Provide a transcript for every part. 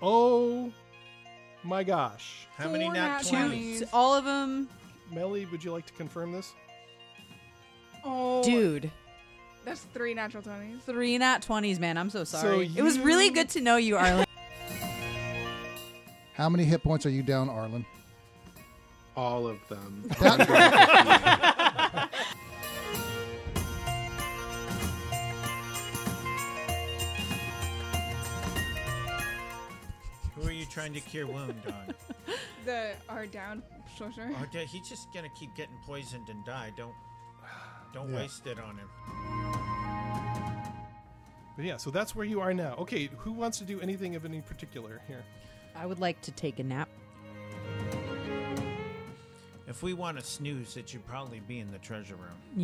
Oh my gosh. How many Four nat nat 20s? 20s. All of them. Melly, would you like to confirm this? Oh, Dude. That's 3 natural 20s. 3 nat 20s, man. I'm so sorry. So It was really you- good to know you, Arlen. How many hit points are you down, Arlen? All of them. Who are you trying to cure wound on? Our down soldier. Or he's just gonna keep getting poisoned and die. Don't Yeah. waste it on him. But yeah, so that's where you are now. Okay, who wants to do anything of any particular here? I would like to take a nap. If we want to snooze, it should probably be in the treasure room.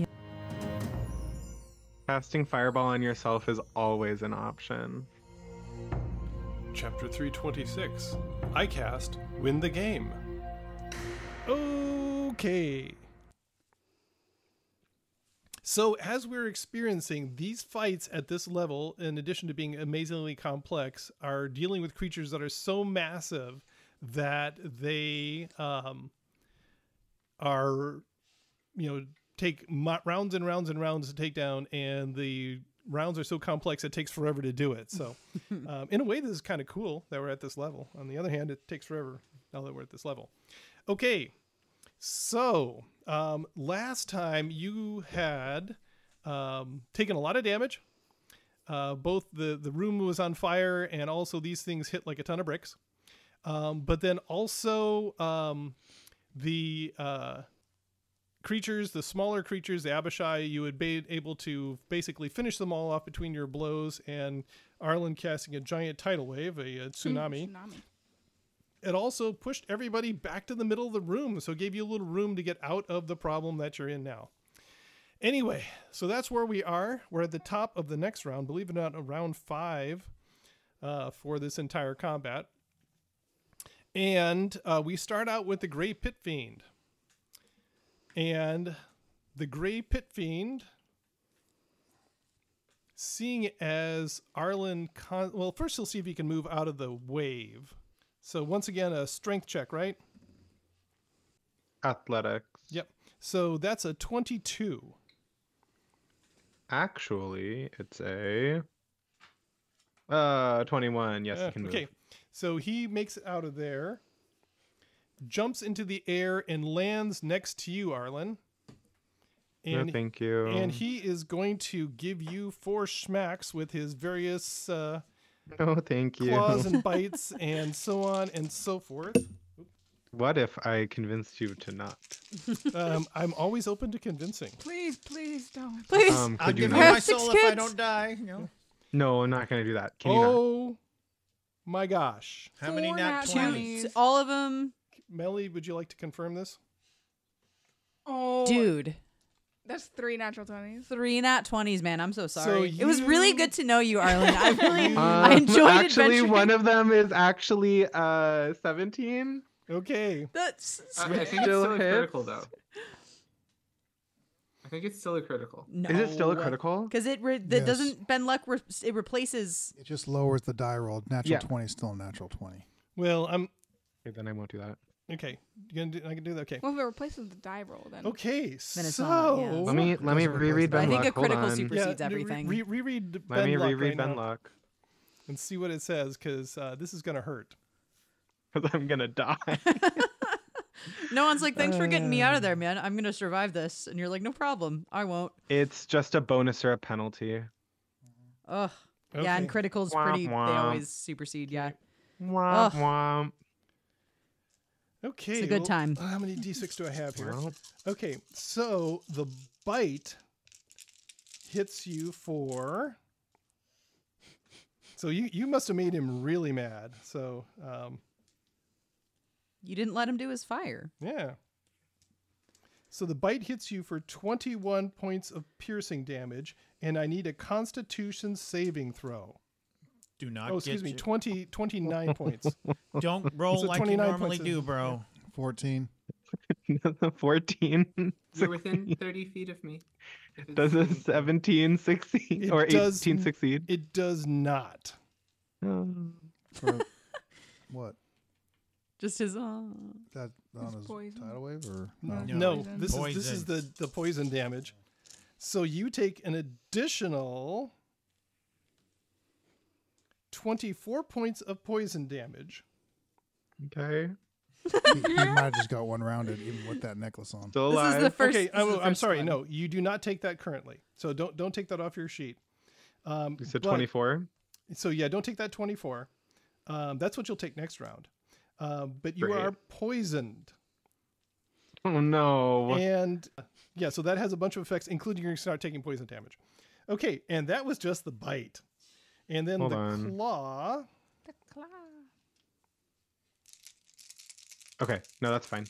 Casting Fireball on yourself is always an option. Chapter 326. I cast Win the Game. Okay. So as we're experiencing, these fights at this level, in addition to being amazingly complex, are dealing with creatures that are so massive that they are, take rounds and rounds and rounds to take down, and the rounds are so complex it takes forever to do it. So in a way, this is kind of cool that we're at this level. On the other hand, it takes forever now that we're at this level. Okay, so last time you had taken a lot of damage. Both the room was on fire, and also these things hit like a ton of bricks. But then also the creatures, the smaller creatures, the Abishai, you had been able to basically finish them all off between your blows, and Arlen casting a giant tidal wave, a tsunami. It also pushed everybody back to the middle of the room, so it gave you a little room to get out of the problem that you're in now. Anyway, so that's where we are. We're at the top of the next round, believe it or not, round 5 for this entire combat. And we start out with the Grey Pit Fiend. And the Grey Pit Fiend, seeing as Arlen... well, first he'll see if he can move out of the wave. So once again, a strength check, right? Athletics. Yep. So that's a 22. Actually, it's a 21. Yes, you can move. Okay. So he makes it out of there, jumps into the air, and lands next to you, Arlen. No, thank you. And he is going to give you 4 schmacks with his various No, thank you. claws and bites and so on and so forth. What if I convinced you to not? I'm always open to convincing. Please don't. Please. I'll Could you give you not? my soul if I don't die. No, I'm not going to do that. Can you not? Oh my gosh. How many 4 nat nat 20s? 20s. All of them. Melly, would you like to confirm this? Oh, Dude. That's 3 natural 20s. 3 nat 20s, man. I'm so sorry. So It was really you- good to know you, Arlen. I really I enjoyed Actually, adventuring. one of them is actually 17. Okay. That's I think it's Still still a hits? critical, though. I think it's still a critical. no. Is it still a critical? Because it Yes. doesn't Ben Luck it replaces. It just lowers the die roll. Natural Yeah. 20 is still a natural 20. Well, I'm Okay, then I won't do that. okay. I can do that. Okay. Well, if it replaces the die roll, then. Okay. Then it's so not, yeah. Let me Doesn't reread replace Ben I think Luck. a critical Hold on. supersedes everything. Reread Let me Ben Luck reread right Ben now Luck. and see what it says, because this is gonna hurt. Because I'm going to die. No one's like, thanks for getting me out of there, man. I'm gonna survive this, and you're like, no problem. I won't. It's just a bonus or a penalty. Ugh. Yeah, and Okay. critical's Womp pretty. They womp. always supersede. Yeah. Womp Ugh. womp. Okay. It's a good time. How many d6 do I have here? Well, Okay, so the bite hits you for. So you must have made him really mad. So You didn't let him do his fire. yeah. So the bite hits you for 21 points of piercing damage, and I need a Constitution saving throw. Do not Oh, excuse get me, 29 points. Don't roll So like you 29 normally points do, of- bro. 14. 14. You're within 30 feet of me. If it's Does a 17. 17 succeed? It Or does 18 succeed? It does not. Oh. What? Just his. That on It's his poison. tidal wave or No. No, Poison. this is the poison damage. So you take an additional 24 points of poison damage. Okay. he might have just got one rounded even with that necklace on. Still This alive. is the first. Okay, this is the I'm first sorry. one. No, you do not take that currently. So don't take that off your sheet. You said but- 24. So yeah, don't take that 24. That's what you'll take next round. But you Great. are poisoned. Oh no. And yeah, so that has a bunch of effects, including you're going to start taking poison damage. Okay, and that was just the bite. And then Hold the on. claw. The claw. Okay, no, that's fine.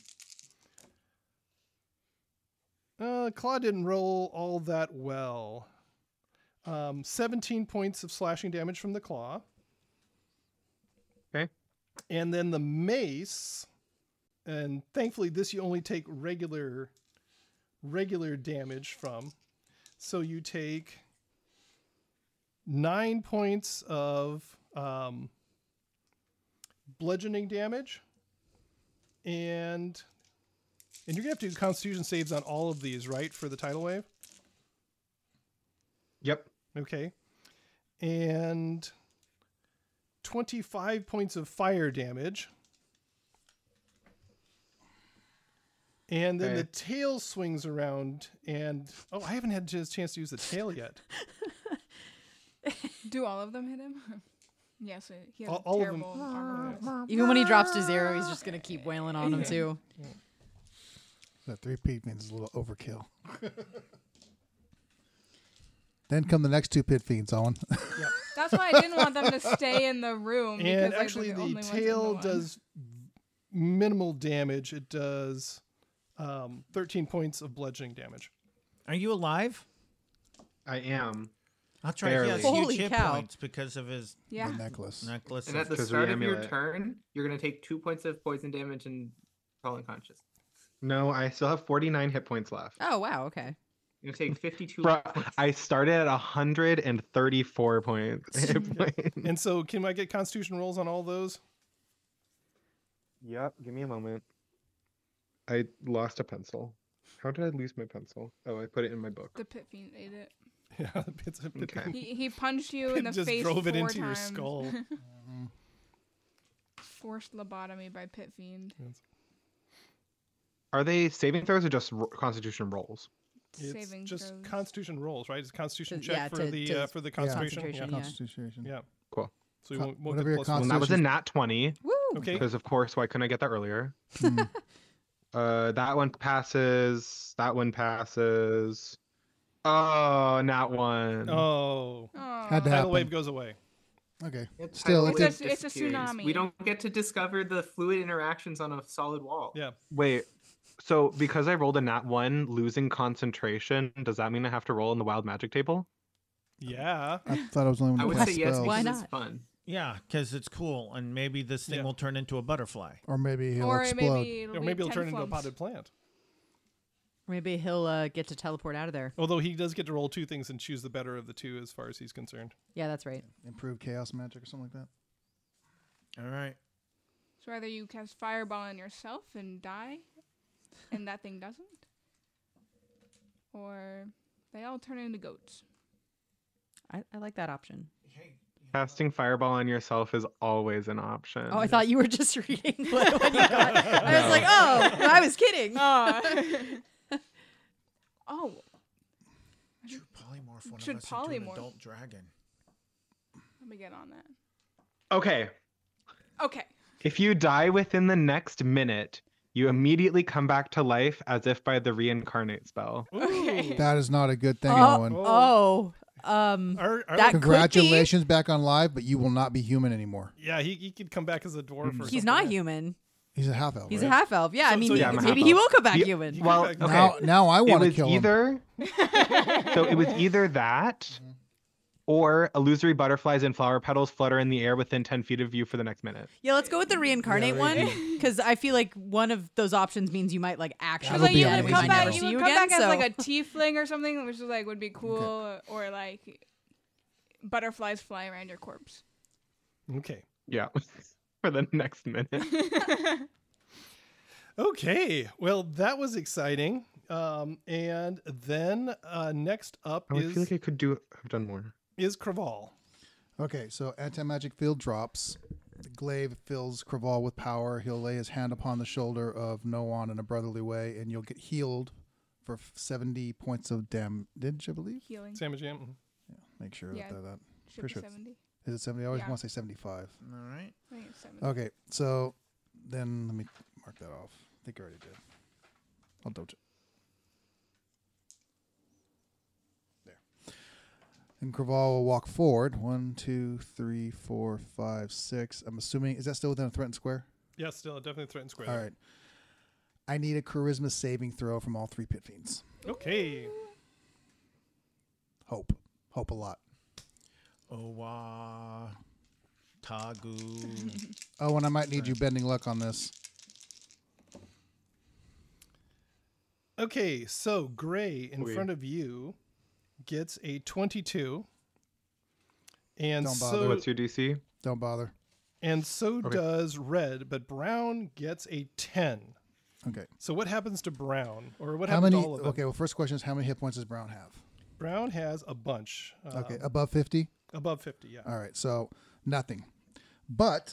Claw didn't roll all that well. 17 points of slashing damage from the claw. Okay. And then the mace, and thankfully this you only take regular damage from. So you take 9 points of bludgeoning damage, and you're gonna have to do Constitution saves on all of these, right, for the tidal wave? Yep. Okay. And 25 points of fire damage. And then Okay. the tail swings around, and I haven't had a chance to use the tail yet. Do all of them hit him? Yes, he has All of terrible them. armor class. Even when he drops to 0, he's just gonna keep wailing on him too. That 3 means is a little overkill. Then come the next 2 pit fiends, Owen. That's why I didn't want them to stay in the room. because, And like, actually, they're the only ones in tail one. does minimal damage. It does 13 points of bludgeoning damage. Are you alive? I am. That's right. He has Barely. Holy huge hit cow. points because of his Yeah. The necklace. necklace. And at the 'Cause start we of your amulet. turn, you're gonna take 2 points of poison damage and fall unconscious. No, I still have 49 hit points left. Oh wow. Okay. You're gonna take 52 Bro, points. I started at 134 points. Hit points. And so, can I get Constitution rolls on all those? Yep, give me a moment. I lost a pencil. How did I lose my pencil? Oh, I put it in my book. The pit fiend ate it. Yeah, it's a bit. Okay. He punched you in the just face drove it 4 into your times. skull. Forced lobotomy by pit fiend. Are they saving throws or just constitution rolls? It's Saving just throws. Constitution rolls, right? It's a Constitution To- check yeah, for to- the to- for the Concentration. concentration, Yeah. yeah. Constitution. Yeah. Cool. So you Con- won't whatever get your plus one. Well, that was a Constitution's- nat 20. Woo. Okay. Because of course, why couldn't I get that earlier? Hmm. That one passes. That one passes. Oh, nat 1. Oh, Oh. Had to tidal happen. wave goes away. Okay. It's Still, tidal it wave did- It's a disappears. tsunami. We don't get to discover the fluid interactions on a solid wall. Yeah. Wait. So because I rolled a nat 1, losing concentration, does that mean I have to roll in the wild magic table? Yeah. I thought I was the only I one would to say cast yes spells. Why because it's not? fun. Yeah, because it's cool, and maybe this thing Yeah. will turn into a butterfly. Or maybe he'll Or explode. maybe it'll Or be maybe he'll 10 turn into a flumps. potted plant. Maybe he'll get to teleport out of there. Although he does get to roll 2 things and choose the better of the 2 as far as he's concerned. Yeah, that's right. Improved chaos magic or something like that. All right. So either you cast fireball on yourself and die, and that thing doesn't, or they all turn into goats. I like that option. Casting fireball on yourself is always an option. Oh, I thought you were just reading what you got. I was like, oh, I was kidding. Oh, Should polymorph one Should of us into an polymorph. adult dragon. let me get on that. Okay. Okay. If you die within the next minute, you immediately come back to life as if by the reincarnate spell. Okay. That is not a good thing, Oh, Owen. That could be- Congratulations, back on live, but you will not be human anymore. Yeah, he could come back as a dwarf or something. he's not yeah. human. He's a half elf. He's right? a half elf. Yeah, I So- mean, so yeah, I'm a maybe half he elf. will come back You- human. You Well, come back- okay. Now I It want to was kill him. either so it was either that or illusory butterflies and flower petals flutter in the air within 10 feet of you for the next minute. Yeah, let's go with the reincarnate Yeah, one because I feel like one of those options means you might like actually That'll Like be you on dead would and we come might back, never you see would you come again. back as So like a tiefling or something, which is like would be cool, or like butterflies fly around your corpse. Okay. Yeah. for the next minute. Okay, well, that was exciting. And then next up Oh, I feel like I could have done more. is Craval. Okay, so anti-magic field drops. The glaive fills Craval with power. He'll lay his hand upon the shoulder of Noan in a brotherly way, and you'll get healed for 70 points of damage, I believe. Healing. Sandwich Jam. Make sure Yeah. that. Should Pretty be sure it's- 70. Is it 70? I always Yeah. want to say 75. All right. I think it's 70. Okay, so then let me mark that off. I think I already did. I'll double check. There. And Craval will walk forward. 1, 2, 3, 4, 5, 6. I'm assuming, is that still within a threatened square? Yeah, still definitely threatened square. All right. I need a charisma saving throw from all 3 pit fiends. Okay. Hope. Hope a lot. Owa. Tagu. Oh, and I might need you bending luck on this. Okay, so Gray in Oui. front of you gets a 22. And Don't bother. so What's your DC? Don't bother. Okay. Does Red, but Brown gets a 10. Okay. So what happens to Brown? Or what How happens many? to all of them? Okay, well, first question is how many hit points does Brown have? Brown has a bunch. Okay, above 50? Above 50, yeah. All right, so nothing. But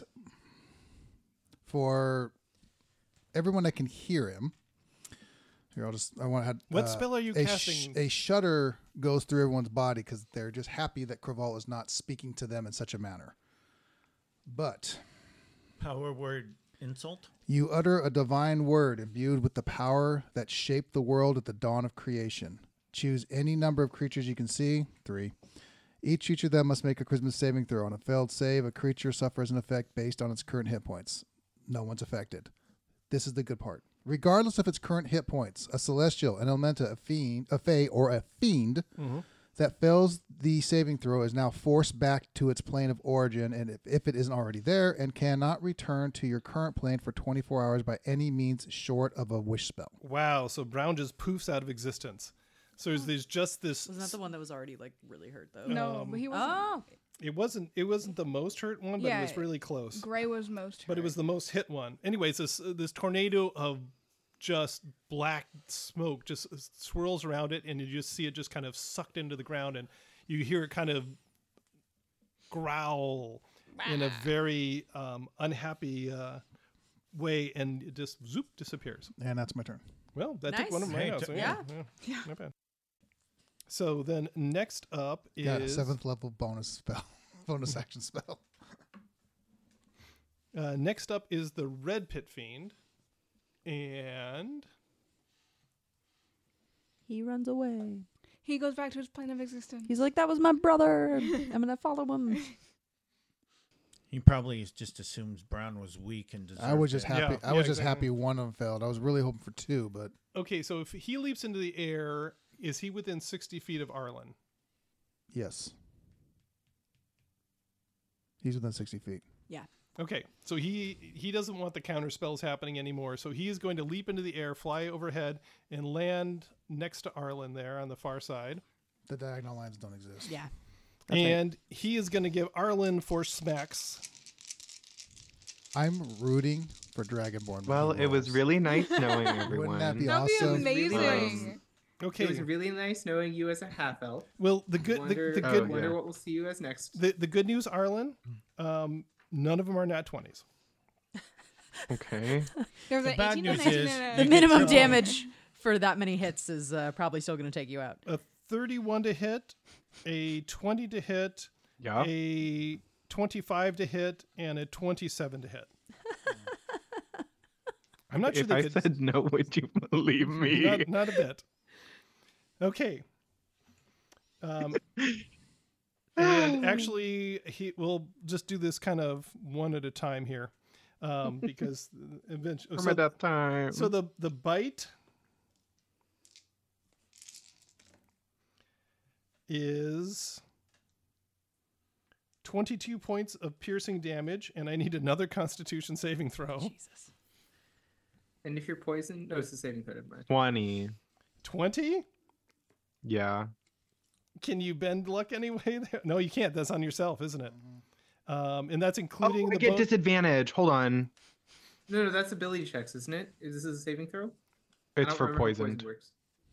for everyone that can hear him, here I want to have. What spell are you casting? A shudder goes through everyone's body because they're just happy that Craval is not speaking to them in such a manner. But Power word insult. you utter a divine word imbued with the power that shaped the world at the dawn of creation. Choose any number of creatures you can see. 3. Each creature then must make a charisma saving throw. On a failed save, a creature suffers an effect based on its current hit points. No one's affected. This is the good part. Regardless of its current hit points, a celestial, an elemental, a fiend, a fae, or a fiend that fails the saving throw is now forced back to its plane of origin, and if it isn't already there, and cannot return to your current plane for 24 hours by any means short of a wish spell. Wow, so Brown just poofs out of existence. So there's just this. Wasn't that the one that was already like really hurt though? No, but he wasn't. Oh, It wasn't the most hurt one, but it was Yeah, really close. Gray was most hurt. But it was the most hit one. Anyways, this tornado of just black smoke just swirls around it, and you just see it just kind of sucked into the ground, and you hear it kind of growl in a very unhappy way, and it just zoop disappears. And that's my turn. Well, that took Nice. one of mine Hey, out. So yeah. not bad. So then next up is Got a 7th level bonus spell. Bonus action spell. next up is the Red Pit Fiend, and he runs away. He goes back to his plane of existence. He's like, that was my brother. I'm gonna follow him. He probably just assumes Brown was weak and deserved I was just it. happy. Yeah, I was yeah, just exactly. happy one of them failed. I was really hoping for 2, but okay, so if he leaps into the air, is he within 60 feet of Arlen? yes. He's within 60 feet. Yeah. Okay, so he doesn't want the counter spells happening anymore, so he is going to leap into the air, fly overhead, and land next to Arlen there on the far side. The diagonal lines don't exist. Yeah. And he is going to give Arlen 4 smacks. I'm rooting for Dragonborn. Well, it was really nice knowing everyone. Wouldn't that be That'd be awesome? amazing. It Okay, was really nice knowing you as a half elf. well the good Wonder, the good Oh, wonder yeah. what we'll see you as next. the good news, Arlen, none of them are nat 20s. Okay. There's The an bad 18 news and 19 is and The You a- get minimum triple. damage for that many hits is probably still gonna take you out. A 31 to hit, a 20 to hit, Yup. a 25 to hit, and a 27 to hit. I'm not sure If they I could. said no, would you believe me? Not a bit. Okay. And actually, we'll just do this kind of one at a time here, because eventually. From at that time. So the bite is 22 points of piercing damage, and I need another Constitution saving throw. Jesus. And if you're poisoned, no, it's the saving throw. Never mind. 20. 20? Yeah. Can you bend luck anyway? There? No, you can't. That's on yourself, isn't it? And that's Oh, including I the get disadvantage. Hold on. No, that's ability checks, isn't it? Is this a saving throw? I It's don't for remember how poisoned. works.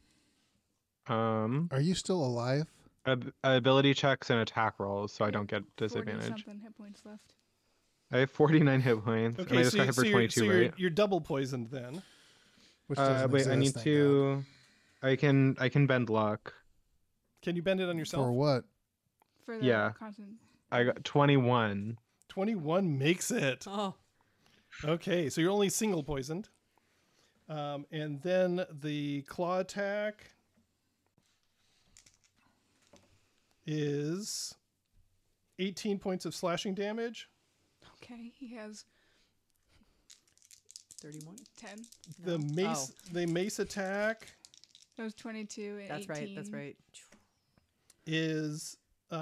Are you still alive? Ability checks and attack rolls, so I don't get 40 disadvantage. something hit points left. I have 49 hit points, and I just got hit for 22, right? you're double poisoned then. Which doesn't Wait, I exist, need thank to. I can bend luck. Can you bend it on God. yourself? For what? For the Yeah. constant. I got 21. 21 makes it. Oh, Okay, so you're only single poisoned. And then the claw attack is 18 points of slashing damage. Okay, he has 31. 10. The No. mace the mace attack That was 22 and That's 18. right. That's right. is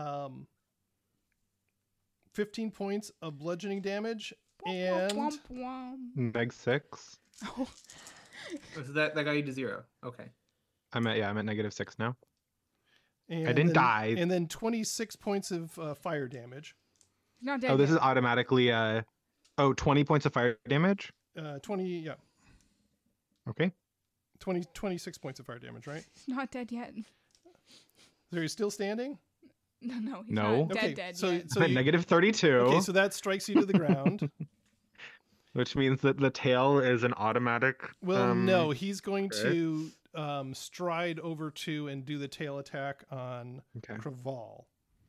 15 points of bludgeoning damage and Womp, womp. Meg 6. Oh, Oh, so that got you to 0. Okay. I'm at -6 now. and didn't then- die. And then 26 points of fire damage. he's not dead Oh, this yet. is automatically 20 points of fire damage. 26 points of fire damage, right? He's not dead yet. So you're still standing? No, he's No. not dead so yet. so I'm at you, -32, okay, so that strikes you to the ground. which means that the tail is an automatic. Well, no, he's going okay. to stride over to and do the tail attack on Okay. Craval.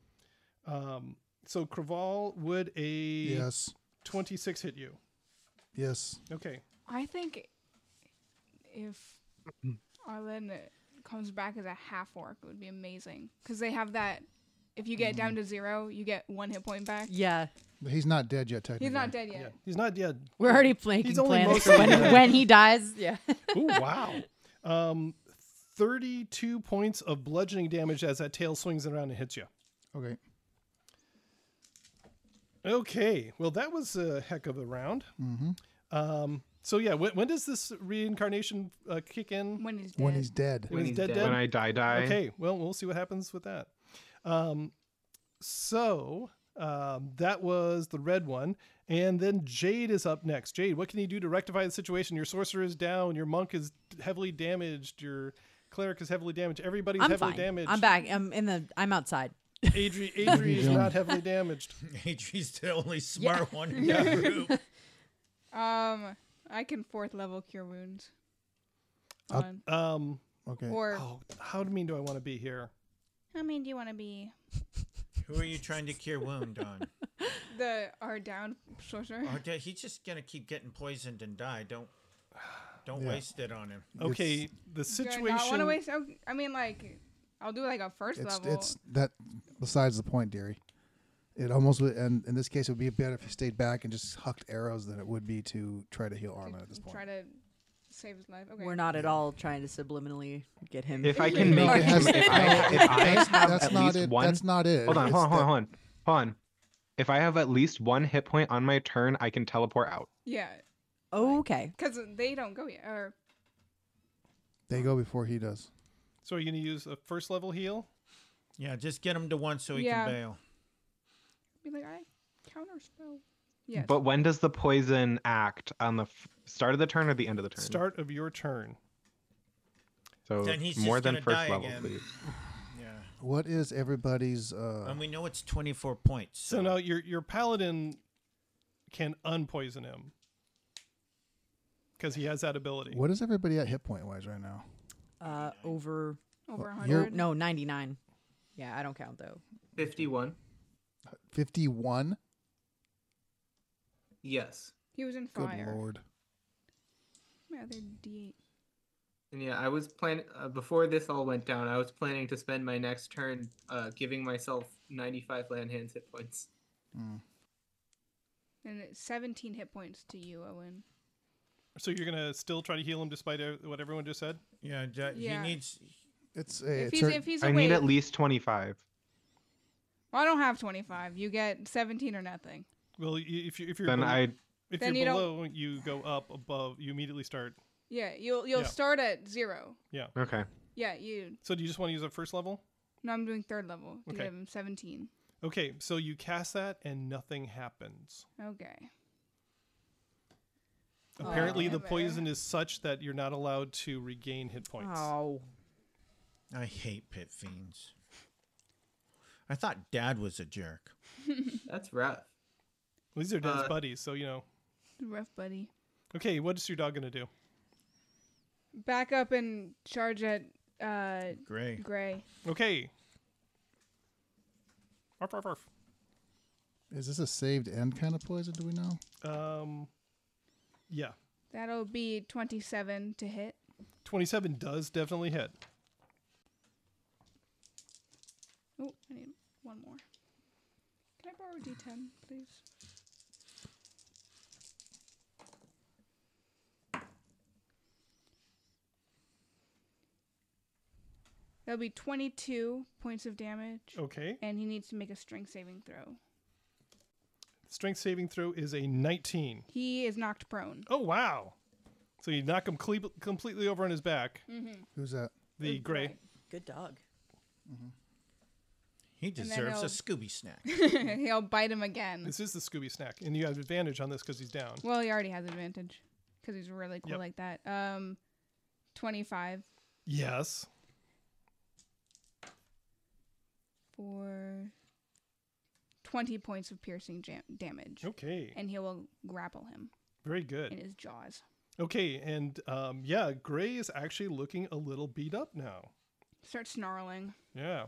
So Craval, would a Yes. 26 hit you? Yes. Okay. I think if Arlen comes back as a half orc, it would be amazing. Because they have that. If you get down to 0, you get 1 hit point back. Yeah, But he's not dead yet, technically. He's not dead Yeah. yet. He's not dead. we're already making He's only plans for mostly when, dead. when he dies. Yeah. Ooh, wow. 32 points of bludgeoning damage as that tail swings around and hits you. Okay. Okay. Well, that was a heck of a round. Mm-hmm. So yeah, when does this reincarnation kick in? When he's dead. When he's dead. When he's dead. When I die. Okay. Well, we'll see what happens with that. That was the red one. And then Jade is up next. Jade, what can you do to rectify the situation? Your sorcerer is down. Your monk is heavily damaged. Your cleric is heavily damaged. Everybody's I'm heavily fine. damaged. I'm back. I'm outside. Adri is doing? not heavily damaged. Adri's the only smart one in the group. I can 4th level cure wounds. Up- On. Okay. Or How mean do I want to be here? how mean do you want to be? Who are you trying to cure wound on? Our down sorcerer. Or he's just gonna keep getting poisoned and die. Don't Yeah. waste it on him. Okay, the Do I not situation. want to waste. I mean, like, I'll do like a 1st level. It's that besides the point, dearie. It almost would, and in this case, it would be better if you stayed back and just hucked arrows than it would be to try to heal Arlen at this point. Try to save his life. Okay. We're not at all trying to subliminally get him. If I can make No, it, it has- if I have That's at not least it. one. That's not it. Hold on, It's hold that- on. If I have at least 1 hit point on my turn, I can teleport out. Yeah, Okay. because they don't go yet. Or They go before he does. So are you going to use a 1st level heal? Yeah, just get him to 1 so he Yeah. can bail. be like, I counter spell. Yes. But when does the poison act? On the start of the turn or the end of the turn? Start of your turn. So Then he's more just than gonna 1st die level, again. please. Yeah. What is everybody's? And we know it's 24 points. So now your paladin can unpoison him because he has that ability. What is everybody at hit point wise right now? Over. Over You're- 100. No, 99. Yeah, I don't count though. 51. 51. Yes. He was in Good fire. lord. My other D8. And yeah, I was planning before this all went down. I was planning to spend my next turn giving myself 95 land hands hit points. And it's 17 hit points to you, Owen. So you're going to still try to heal him despite what everyone just said? Yeah, Yeah. he needs. It's If he's I away, need at least 25. well, I don't have 25. You get 17 or nothing. Well, if you're Then below, if Then you're you don't- below, you go up. Above, you immediately start. Yeah, you'll Yeah. start at 0. Okay. Yeah, you. So do you just want to use a 1st level? No, I'm doing 3rd level to Okay. give him 17. Okay, so you cast that and nothing happens. Okay. Apparently, the damn it. poison is such that you're not allowed to regain hit points. Oh. I hate pit fiends. I thought Dad was a jerk. That's rough. These are Dad's buddies, so you know. Rough buddy. Okay, what is your dog gonna do? Back up and charge at Gray. Gray. Okay. Arf, arf, arf. Is this a saved end kind of poison? Do we know? Yeah. That'll be 27 to hit. 27 does definitely hit. Oh, I need one more. Can I borrow a D10, please? That'll be 22 points of damage. Okay. And he needs to make a strength saving throw. Strength saving throw is a 19. He is knocked prone. Oh, wow. So you knock him completely over on his back. Who's that? The gray. Good dog. He then deserves he'll- a Scooby snack. He'll bite him again. This is the Scooby snack. And you have advantage on this because he's down. Well, he already has advantage because he's really cool Yep. like that. 25 Yes. for 20 points of piercing damage. Okay. And he will grapple him Very in good. his jaws. Okay. And yeah, Gray is actually looking a little beat up now. Start snarling. Yeah.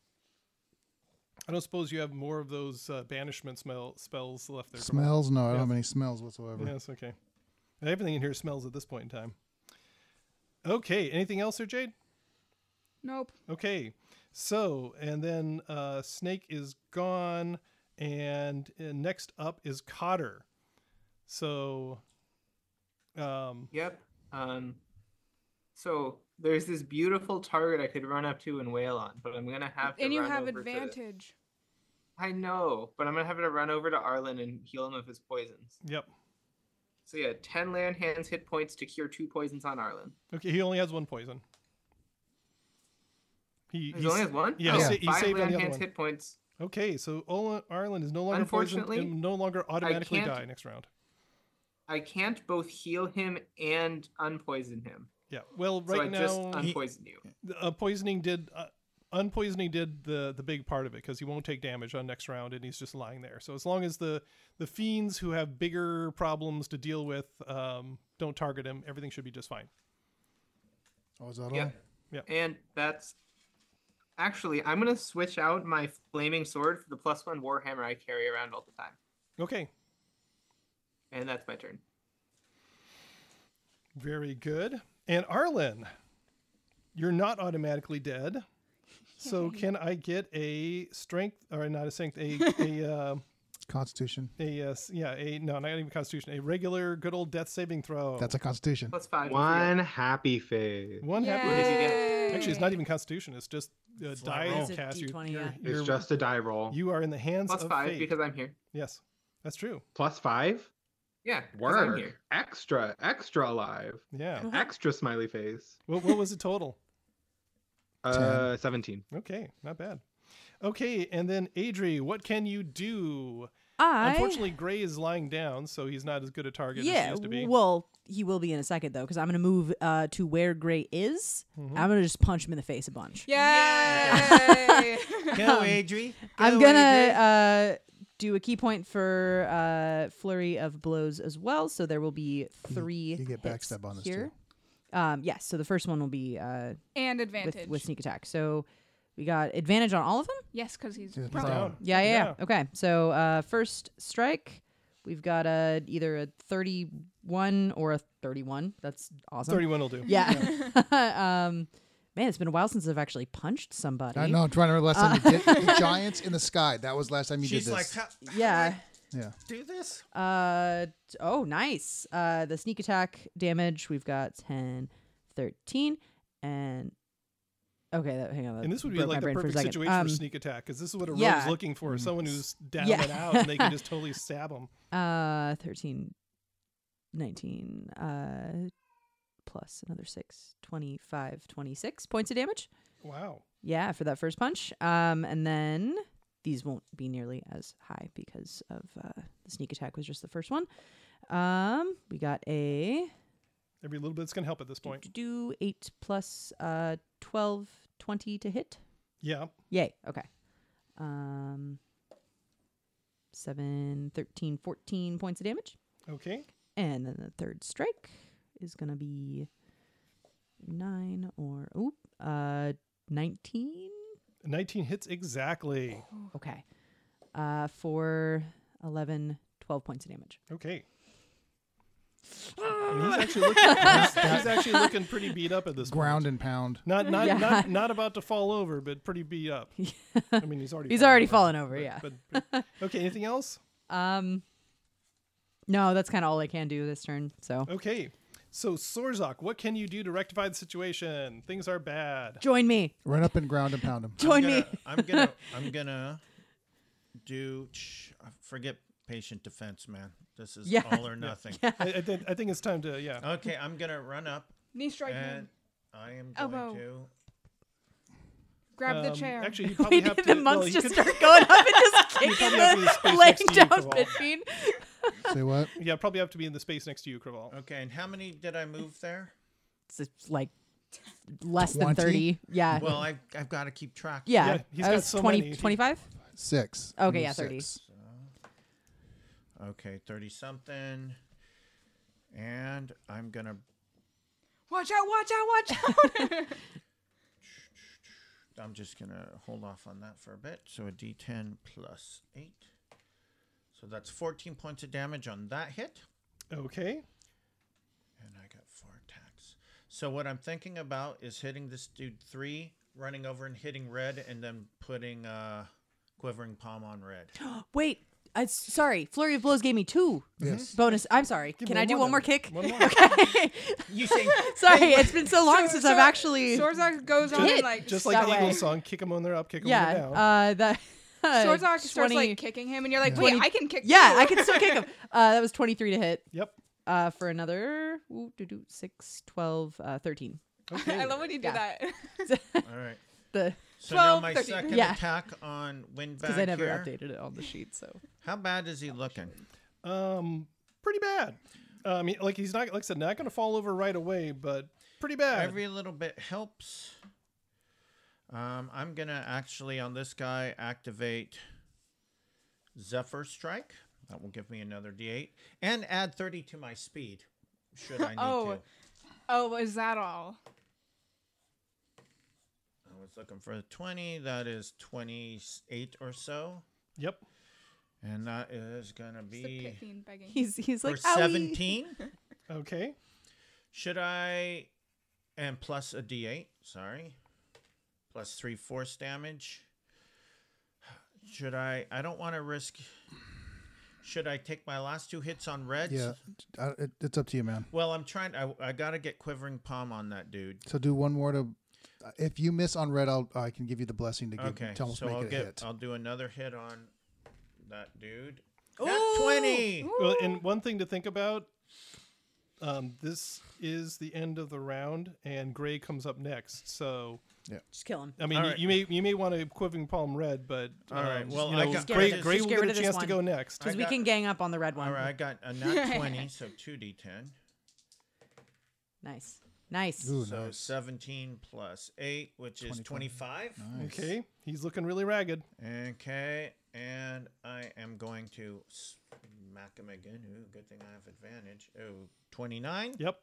I don't suppose you have more of those banishment spells left there. Come on. Smells? No, I don't Yes. have any smells whatsoever. Yes, okay. Everything in here smells at this point in time. Okay, anything else there, Jade? Nope. Okay, so, and then Snake is gone, and next up is Cotter. So, Yep. So there's this beautiful target I could run up to and wail on, but I'm gonna have to. And you run have over to- advantage. I know, but I'm gonna have to run over to Arlen and heal him of his poisons. yep. So yeah, 10 land hands hit points to cure 2 poisons on Arlen. Okay, he only has one poison. He only has one. yeah, Oh, he 5 saved on land the other hands one. hit points. Okay, so Arlen is no longer poisoned Unfortunately, and no longer automatically can't- die next round. I can't both heal him and unpoison him. Yeah, well, So I right just now, unpoison you. poisoning did unpoisoning did the big part of it because he won't take damage on next round and he's just lying there. So as long as the fiends who have bigger problems to deal with don't target him, everything should be just fine. Oh, is that Yeah. all? Yep. And that's actually I'm gonna switch out my flaming sword for the +1 warhammer I carry around all the time. Okay, And that's my turn. very good. And Arlen, you're not automatically dead. So can I get a strength or not a strength Constitution. no, not even Constitution, a regular good old death saving throw. That's a Constitution. +5. One happy face. one happy. What did you get? Yay! Actually, it's not even Constitution. It's just a Flat die roll. It's a cast. D20, yeah. It's just a die roll. You are in the hands of +5 fate. because I'm here. Yes, that's true. +5? Yeah, 'cause I'm Word. here. Extra alive. Yeah. Extra smiley face. What was the total? 17. Okay, not bad. Okay, and then Adri, what can you do? I Unfortunately, Gray is lying down, so he's not as good a target as he yeah. used to be. Well, he will be in a second though, because I'm gonna move to where Gray is. Mhm. I'm gonna just punch him in the face a bunch. Yay! Go, Adri. I'm Go, Adri. gonna do a key point for flurry of blows as well. So there will be 3. you get hits backstab on this here. Yes. So the first one will be And advantage. with sneak attack. So we got advantage on all of them. Yes, because he's He's prone. prone. Yeah. Yeah. Okay. So first strike, we've got either a 31 or a 31. That's awesome. 31 will do. Yeah. Man, it's been a while since I've actually punched somebody. I know. I'm trying to remember last time you did the Giants in the Sky. That was last time you She's did like, this. how Yeah. Yeah. do this? Oh, nice. The sneak attack damage, we've got 10, 13, and okay, hang on. that And this would be broke my like the brain for a perfect second. situation for sneak attack, because this is what a yeah. rogue's looking for, someone who's down Yeah. and out, and they can just totally stab them. 13, 19, plus another 6, 25, 26 points of damage. Wow. Yeah, for that first punch. And then these won't be nearly as high because of the sneak attack was just the first one. We got a Every little bit's gonna help at this point. 8 plus 12, 20 to hit. Yeah. Yay. Okay. 7, 13, 14 points of damage. Okay. And then the third strike is going to be 9 or 19. 19 hits exactly. Okay. For 11, 12 points of damage. Okay. And he's actually looking pretty beat up at this Ground point. and pound. Not Yeah. not about to fall over, but pretty beat up. I mean, he's already fallen over, but- yeah. but- okay. Anything else? No, that's kind of all I can do this turn. So Okay. So Sorzok, what can you do to rectify the situation? Things are bad. join me. Run up and ground and pound him. Join me. I'm gonna do. Forget patient defense, man. This is Yeah. all or nothing. I think it's time to Okay, I'm gonna run up Knee strike and him. I am going Elbow. to. Grab the chair. Actually, you probably Wait, have did to. the monks well, you just could- start going up and just kicking probably have to do the the space laying next to you, down Craval. between? Say what? Yeah, probably have to be in the space next to you, Craval. Okay, and how many did I move there? It's like less than 20? 30. Yeah. Well, I've got to keep track. yeah. Yeah, he's I got was so 20, many. 25? 6. Okay, Move yeah, 30. 6. Okay, 30 something. And I'm gonna. Watch out! Watch out! Watch out! I'm just gonna hold off on that for a bit. So a D10 plus 8. So that's 14 points of damage on that hit. Okay. And I got 4 attacks. So what I'm thinking about is hitting this dude 3, running over and hitting red, and then putting Quivering Palm on red. Wait. Sorry. Flurry of Blows gave me 2 Yes. bonus. I'm sorry. Give Can me I do one more then. kick? One more. Okay. You say Sorry. It's been so long since I've actually. Sorzok goes on Hit. and like Just like That the way. Eagles song, kick them when they're up, kick them when they're Yeah. down. That. Sorzok starts 20 like kicking him, and you're like, Yeah. wait, 20 I can kick. Yeah, too. I can still kick him. That was 23 to hit. Yep. For another 6, 12, 13. Okay. I love when you do Yeah. that. all right. The So now 12, my 13. second Yeah. attack on Windbag because I never here. updated it on the sheet. So How bad is he looking? Pretty bad. I mean, like he's not, like I said, not going to fall over right away, but pretty bad. Every little bit helps. I'm gonna actually on this guy activate Zephyr Strike. That will give me another D8 and add 30 to my speed. Should I need to? Oh, is that all? I was looking for 20. That is 28 or so, Yep. and that is gonna It's the be picking, begging. he's for like "Owie." 17. Okay. Should I? And plus a D8. Sorry. Plus 3 force damage. Should I? I don't want to risk. Should I take my last 2 hits on reds? Yeah. It's up to you, man. Well, I'm trying. I gotta get Quivering Palm on that dude. So do one more to. If you miss on red, I can give you the blessing to give Okay, to almost so make I'll it a hit. I'll do another hit on that dude. Ooh! Nat 20. Well, and one thing to think about, this is the end of the round, and Gray comes up next. So, Just kill him. I mean, All right. you may want to Quivering Palm red, but All right, well, you I know, got- Gray, just Gray get will rid get a of this chance to one. go next. Because I we got- can gang up on the red one. All right, I got a nat 20, so 2d10. Nice. Nice. Ooh, So nice. 17 plus 8, which is 25. Nice. Okay, he's looking really ragged. Okay, and I am going to smack him again. Ooh, good thing I have advantage. Oh, 29 Yep.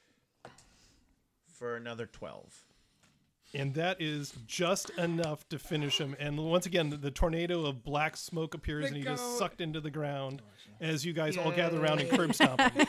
for another 12. And that is just enough to finish him. And once again, the tornado of black smoke appears, and he just goat. sucked into the ground as you guys all gather around and curb stomp him.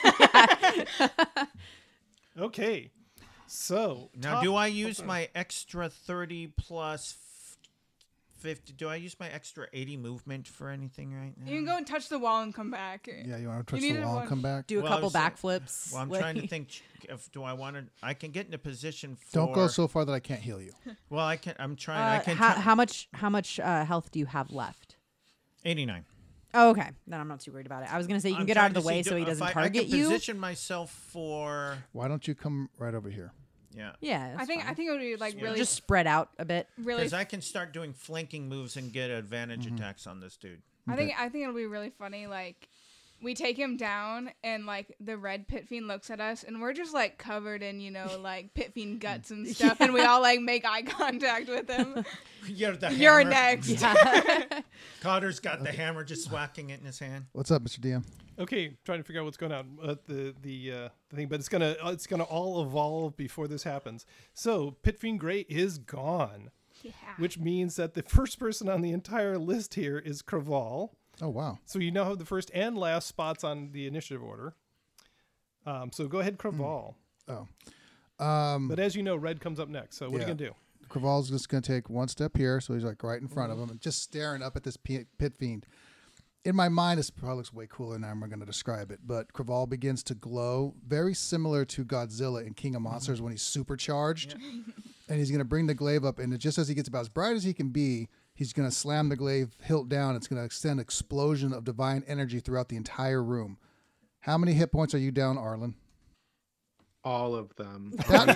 Okay, so Now, do I use my extra 30 plus 50? Do I use my extra 80 movement for anything right now? You can go and touch the wall and come back. Yeah, you want to touch You the need wall one. and come back? Do a Well, I couple was- backflips. Well, I'm like- trying to think if do I want to. I can get in a position for. Don't go so far that I can't heal you. Well, I can. I'm trying. I can. how much health do you have left? 89. Oh, okay. Then I'm not too worried about it. I was gonna say you can I'm get out trying of the to way see so he if doesn't I target can you. position myself for. Why don't you come right over here? Yeah. Yeah, I think it would be like Yeah. really just spread out a bit. really. Because I can start doing flanking moves and get advantage Mm-hmm. attacks on this dude. I think it'll be really funny. Like, we take him down, and like the red pit fiend looks at us, and we're just like covered in like pit fiend guts and stuff, and we all like make eye contact with him. You're the You're hammer. next. Yeah. Cotter's got the hammer just whacking it in his hand. What's up, Mr. DM? Okay, trying to figure out what's going on the thing, but it's gonna all evolve before this happens. So Pitfiend Gray is gone, Yeah. which means that the first person on the entire list here is Craval. Oh wow. So you now have the first and last spots on the initiative order. So go ahead, Craval. Oh. But as you know, Red comes up next. So what are you Yeah. gonna do? Craval's just going to take one step here, so he's like right in front of him and just staring up at this pit fiend. In my mind, this probably looks way cooler than I'm going to describe it, but Craval begins to glow, very similar to Godzilla in King of Monsters when he's supercharged. And he's going to bring the glaive up, and just as he gets about as bright as he can be, he's going to slam the glaive hilt down. It's going to extend an explosion of divine energy throughout the entire room. How many hit points are you down, Arlen? All of them.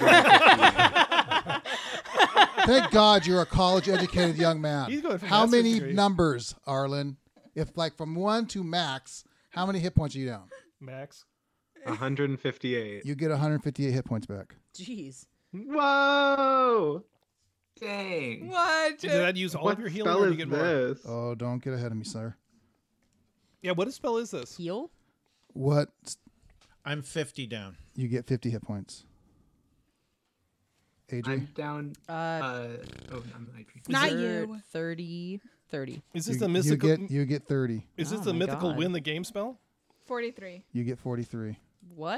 Thank God you're a college-educated young man. He's going for How master's many degree. numbers, Arlen? If like from 1 to max, how many hit points are you down? Max. 158. You get 158 hit points back. Jeez. Whoa! Dang. What? Did that use all What of your healing, spell or do is you get more? this? Oh, don't get ahead of me, sir. Yeah, what spell is this? Heal? What? I'm 50 down. You get 50 hit points. AJ? I'm down. Uh, Oh, I'm like. Not thir- you. 30. Is this you, the mystical? You get 30. Is this Oh the my mythical God. win the game spell? 43. You get 43. What?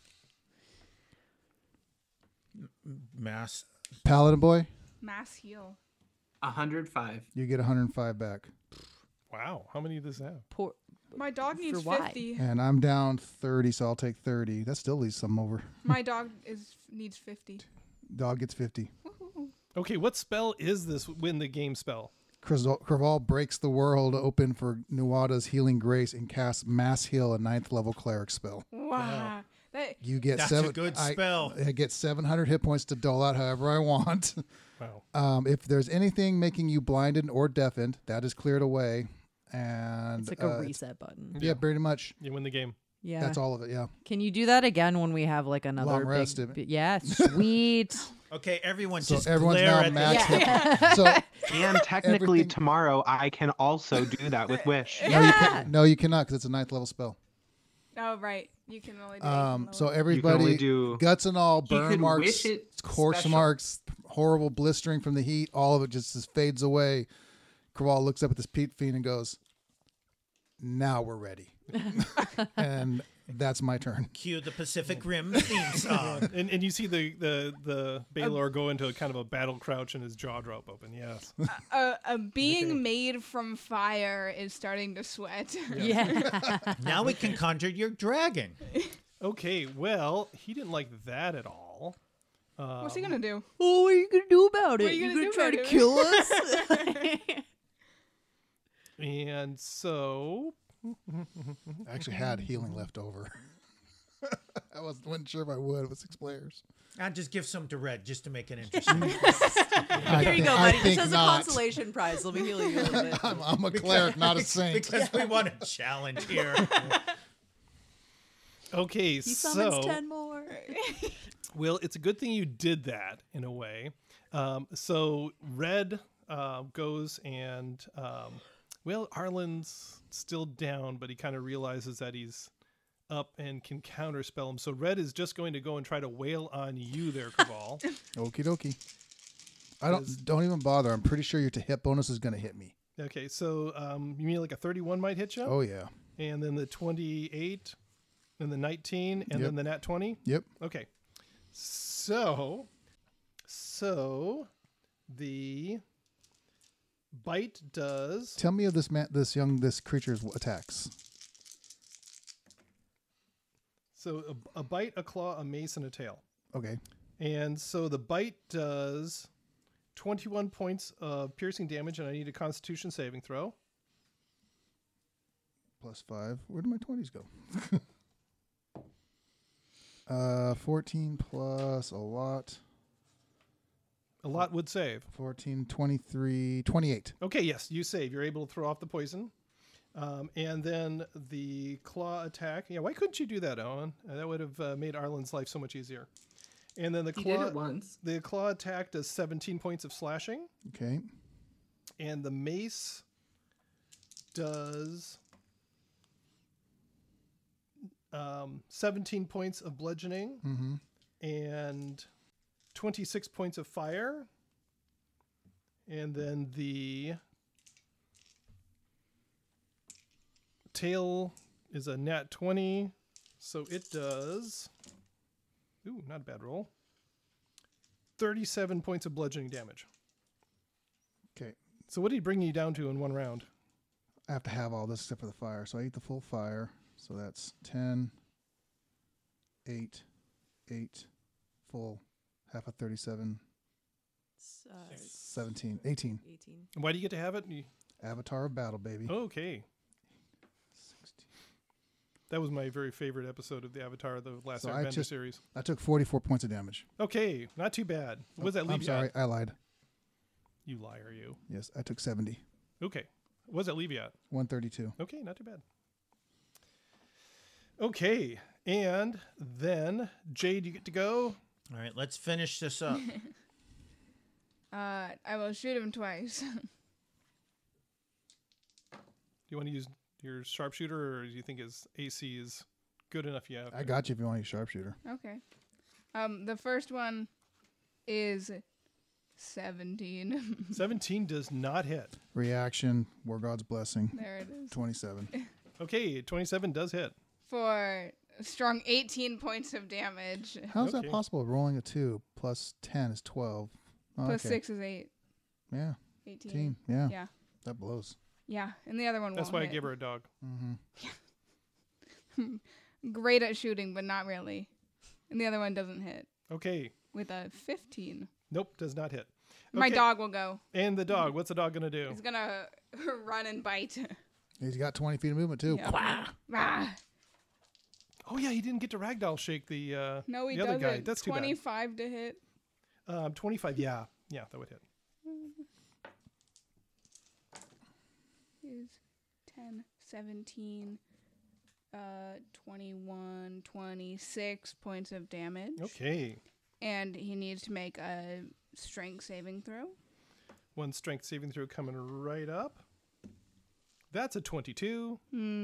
Mass. Paladin boy, Mass heal. 105. you get 105 back. Wow, how many does that have? Poor. My dog For needs why? 50. And I'm down 30, so I'll take 30. That still leaves some over. My dog needs 50. Dog gets 50. Okay, what spell is this win the game spell? Craval breaks the world open for Nuada's healing grace and casts Mass Heal, a 9th level cleric spell. Wow. That You get That's a good spell. I get 700 hit points to dole out however I want. Wow. If there's anything making you blinded or deafened, that is cleared away. And It's like a reset button. Yeah, pretty much. You win the game. Yeah. That's all of it. Yeah. Can you do that again when we have like another Long rest, big? Stephen. Yeah, sweet. Okay, everyone So just everyone's glare now at max this. hit. So And technically Everything- tomorrow I can also do that with Wish. no, you cannot because it's a 9th level spell. Oh, right. You can only do 8 and So lower. everybody, only do- guts and all, He burn could marks, wish it coarse special. marks, horrible blistering from the heat, all of it just fades away. Craval looks up at this Pete Fiend and goes, "Now we're ready." And that's my turn. Cue the Pacific Rim theme song. And you see the Baylor go into a kind of a battle crouch and his jaw drop open. Yes. A being made from fire is starting to sweat. Yeah. Now we can conjure your dragon. Okay, well, he didn't like that at all. What's he gonna do? Oh, what are you gonna do about it? What are you gonna do try to about it? kill us? And so I actually had healing left over. I wasn't sure if I would with 6 players. I'll just give some to Red just to make it interesting. Here you go, I buddy. think This is a not. consolation prize. They'll be healing you a little bit. I'm a cleric, not a saint. Because we want a challenge here. okay, He summons so 10 more. well, it's a good thing you did that in a way. So Red goes and well, Arlen's still down, but he kind of realizes that he's up and can counterspell him. So Red is just going to go and try to wail on you there, Craval. Okie dokie. Don't even bother. I'm pretty sure your to hit bonus is going to hit me. Okay, so you mean like a 31 might hit you? Oh yeah. And then the 28, and the 19, and Yep. then the nat 20? Yep. Okay. So the bite does Tell me of this creature's attacks. so a bite, a claw, a mace, and a tail. Okay. And so the bite does 21 points of piercing damage, and I need a Constitution saving throw. +5. Where do my 20s go? 14 plus a lot. A lot would save. 14, 23, 28. Okay, yes, you save. You're able to throw off the poison. And then the claw attack. Yeah, why couldn't you do that, Owen? That would have made Arlen's life so much easier. And then the He did claw, it once. the claw attack does 17 points of slashing. Okay. And the mace does 17 points of bludgeoning Mm-hmm. and 26 points of fire. And then the tail is a nat 20, so it does, ooh, not a bad roll, 37 points of bludgeoning damage. Okay. So what did he bring you down to in one round? I have to have all this except for the fire. So I eat the full fire. So that's 10, 8, 8, full, half of 37, 17, 18. 18. Why do you get to have it? Avatar of Battle, baby. Okay. 16. That was my very favorite episode of the Avatar, the last So I Airbender just- series. I took 44 points of damage. Okay, not too bad. What does that leave I'm you sorry, at? I lied. You liar, you. Yes, I took 70. Okay. What does that leave you at? 132. Okay, not too bad. Okay, and then Jade, you get to go. All right, let's finish this up. I will shoot him twice. You want to use your sharpshooter, or do you think his AC is good enough? Yeah. I got you if you want to use sharpshooter. Okay. The first one is 17. 17 does not hit. Reaction, War God's Blessing, There it is. 27. Okay, 27 does hit. For a strong 18 points of damage. How's Okay. that possible? Rolling a 2 plus 10 is 12. Oh, Plus okay. 6 is 8. Yeah, 18. 18. Yeah, Yeah. that blows. Yeah. And the other one That's won't why I hit. gave her a dog. Mm-hmm. Great at shooting, but not really. And the other one doesn't hit. Okay. With a 15. Nope, does not hit. My Okay, dog will go. And the dog, what's the dog going to do? He's gonna run and bite. He's got 20 feet of movement, too. Yeah. Ah. Oh, yeah, he didn't get to ragdoll shake the No, he the other doesn't. guy. That's too 25 to hit. bad. 25, yeah. Yeah, that would hit. Is 10, 17, 21, 26 points of damage. Okay. And he needs to make a strength saving throw. One strength saving throw coming right up. That's a 22.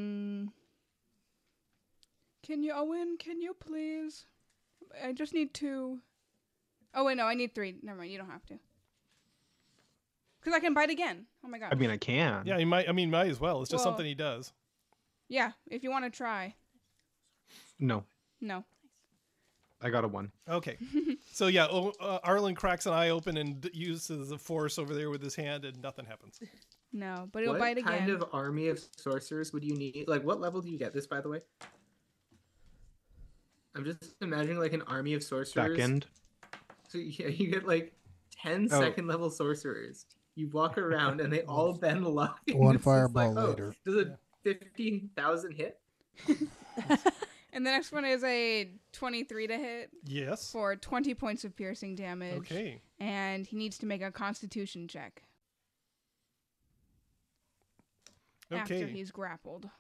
Can you, Owen, can you please? I just need 2. Oh, wait, no, I need 3. Never mind, you don't have to. Because I can bite again. Oh, my God. I mean, I can. Yeah, he might. I mean, might as well. It's just Well- something he does. Yeah, if you want to try. No, No. I got a 1. Okay. So yeah, Arlen cracks an eye open and uses the force over there with his hand, and nothing happens. No, but he'll What bite again. kind of army of sorcerers would you need? Like, what level do you get this, by the way? I'm just imagining like an army of sorcerers. Second. So yeah, you get like 10 Oh. second level sorcerers. You walk around and they all bend a line. One It's just fireball like, oh, later. Does a 15,000 hit? And the next one is a 23 to hit Yes. for 20 points of piercing damage. Okay. And he needs to make a constitution check after Okay. he's grappled.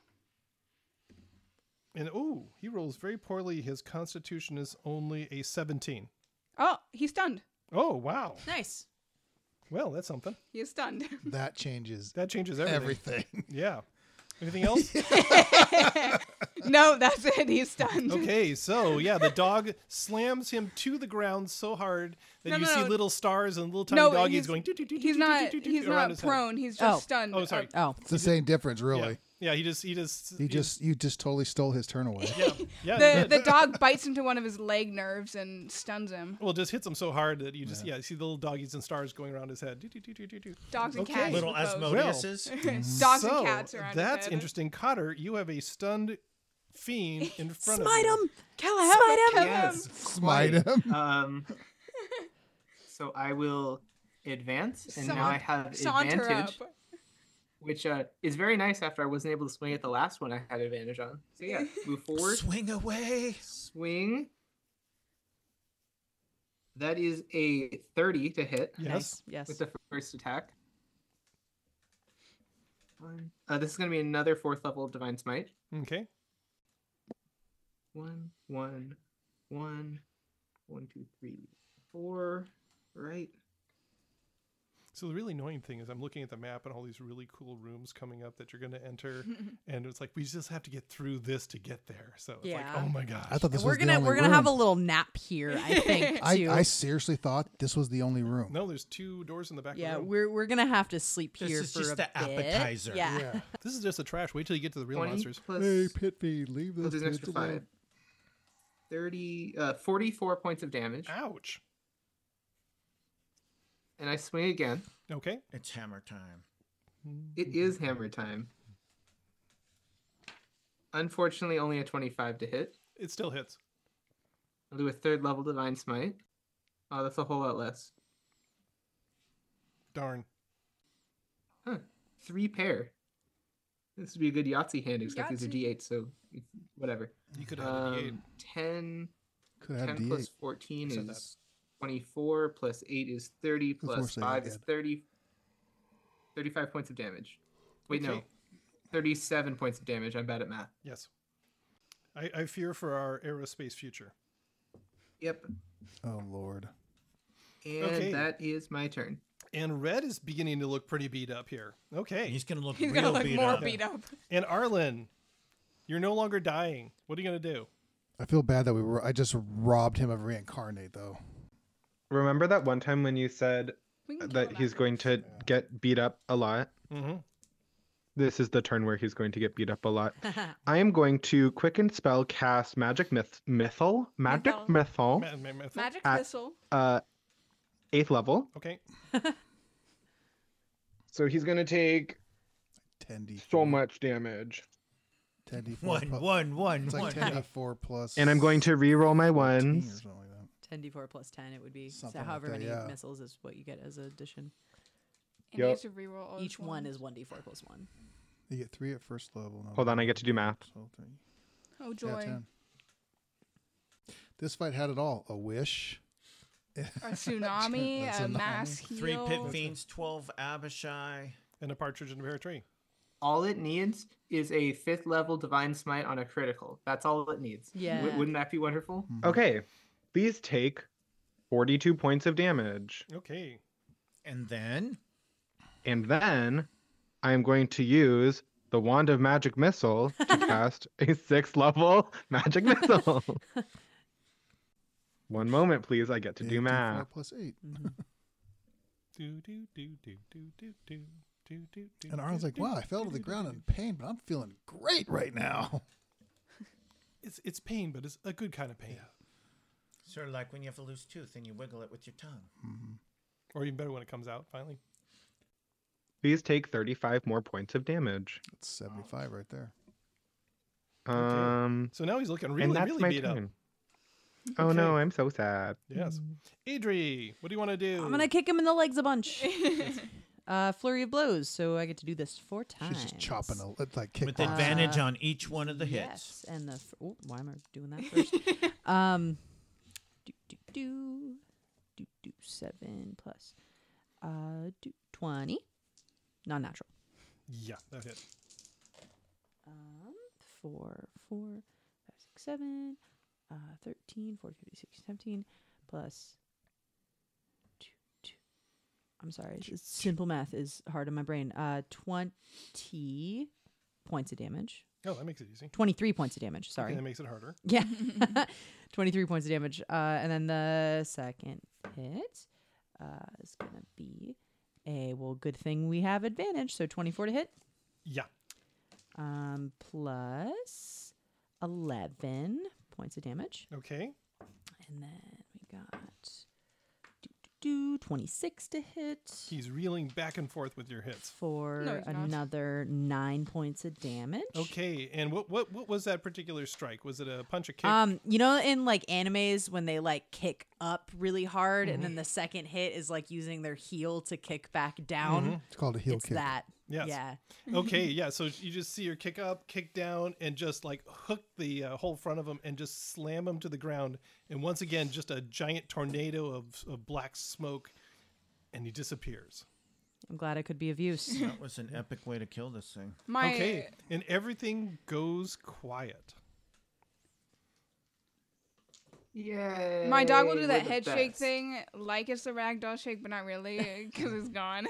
And he rolls very poorly. His constitution is only a 17. Oh, he's stunned. Oh, wow. Nice. Well, that's something. He is stunned. That changes That changes everything. everything. Yeah. Anything else? No, that's it. He's stunned. Okay, so yeah, the dog slams him to the ground so hard that No, you no, see no. little stars and little tiny No, doggies he's- going. He's not. He's around not his head. prone. He's just Oh. stunned. Oh, sorry. Oh, It's the same difference, really. Yeah, he just You just totally stole his turn away. yeah. The dog bites into one of his leg nerves and stuns him. Well, just hits him so hard that you just you see the little doggies and stars going around his head. Dogs and Okay. cats. Little with bows. Asmodeus's. Dogs So and cats around that's his head. interesting. Cotter, you have a stunned fiend in front smite of you. him. Smite him. Yes. Smite him. So I will advance, and Saun- now I have Saunter advantage, up. which is very nice after I wasn't able to swing at the last one I had advantage on. So yeah, move forward, Swing away. swing, That is a 30 to hit Yes. Nice. Yes. with the first attack. This is going to be another 4th level Divine Smite. Okay. 1, 1, 1, 1, 2, 3, 4. Right. So the really annoying thing is I'm looking at the map and all these really cool rooms coming up that you're going to enter, and it's like we just have to get through this to get there. So it's like, Yeah. oh my gosh. I thought this we're was the gonna only room. have a little nap here, I think. Too. I seriously thought this was the only room. No, there's 2 doors in the back yeah, of the room. we're gonna have to sleep This here is for just a the bit. appetizer. Yeah. This is just the trash. Wait till you get to the real 20 monsters. plus. Hey, Pit Feed, leave Oh, this there's an extra bitch alone. 5. 30, 44 points of damage. Ouch. And I swing again. Okay. It's hammer time. It is hammer time. Unfortunately, only a 25 to hit. It still hits. I'll do a 3rd level Divine Smite. Oh, that's a whole lot less. Darn. Huh. 3 pair. This would be a good Yahtzee hand, except these are Yahtzee. D8, so whatever. You could have had a D8. 10, Could have 10 D8. plus 14 Said is 24, plus 8 is 30, Before plus saying 5 it is again. 30. 35 points of damage. Wait, no. Okay. 37 points of damage. I'm bad at math. Yes. I fear for our aerospace future. Yep. Oh Lord. And Okay. that is my turn. And Red is beginning to look pretty beat up here. Okay. He's gonna look He's real gonna look beat more up. beat up. And Arlen, you're no longer dying. What are you going to do? I feel bad that I just robbed him of reincarnate though. Remember that one time when you said We can kill that him he's after. going to get beat up a lot? Mm-hmm. This is the turn where he's going to get beat up a lot. I am going to quicken spell cast magic magic missile, Mythal. Magic At- missile. 8th level. Okay. So he's going to take 10d4. so much damage. 10d4. One. It's like 10d4 plus. And I'm going to re-roll my 14 or ones. something like that. 10d4 plus 10, it would be. So Something like however that, many yeah. missiles is what you get as addition. And Yep. he has to reroll all Each his one ones. is 1d4 plus 1. You get 3 at first level. No, Hold on, I get to do math. So 3. Oh, Yeah, joy. 10. This fight had it all. A wish. A tsunami, That's a a mass tsunami. heal. 3 pit fiends, 12 Abishai. And a partridge in a pear tree. All it needs is a 5th level Divine Smite on a critical. That's all it needs. Yeah. Wouldn't that be wonderful? Okay. These take 42 points of damage. Okay. And then And then I am going to use the Wand of Magic Missile to cast a 6th level Magic Missile. One moment, please. I get to do 8d4 math. plus 8. Do, do, do, do, do, do, do, do, do, do, And Arlen's do, like, do, wow, I do, fell to do, the do, ground do, in pain, but I'm feeling great right now. It's pain, but it's a good kind of pain. sort of like when you have a loose tooth and you wiggle it with your tongue. Or even better when it comes out, finally. These take 35 more points of damage. That's 75 right there. So now he's looking and really, that's really my beat up. turn. Oh no, I'm so sad. Yes. Adri, what do you want to do? I'm gonna kick him in the legs a bunch. Flurry of blows, so I get to do this 4 times. She's just chopping like kickboxing. With advantage on each one of the Yes, hits. and the why am I doing that first? Do 7 plus 20, non-natural. Yeah, that hit. 4, 5, 6, 7, 13, 14, 15, 16, 17, plus 2. I'm sorry, simple math is hard in my brain. 20 points of damage. Oh, that makes it easy. 23 points of damage, sorry. Okay, that makes it harder. Yeah. 23 points of damage. And then the second hit is going to be good thing we have advantage. So 24 to hit. Yeah. Plus 11 points of damage. Okay. And then we got 26 to hit He's reeling back and forth with your hits. for No, he's not. another 9 points of damage. Okay, and what was that particular strike? Was it a punch, a kick? You know, in like animes when they like kick up really hard and then the second hit is like using their heel to kick back down. It's called a heel It's kick. that. Yes. Yeah. Okay, yeah. So you just see her kick up, kick down, and just like hook the whole front of him and just slam him to the ground. And once again, just a giant tornado of black smoke, and he disappears. I'm glad I could be of use. That was an epic way to kill this thing. Okay, and everything goes quiet. Yeah. My dog will do that head shake thing like it's the ragdoll shake, but not really because it's gone.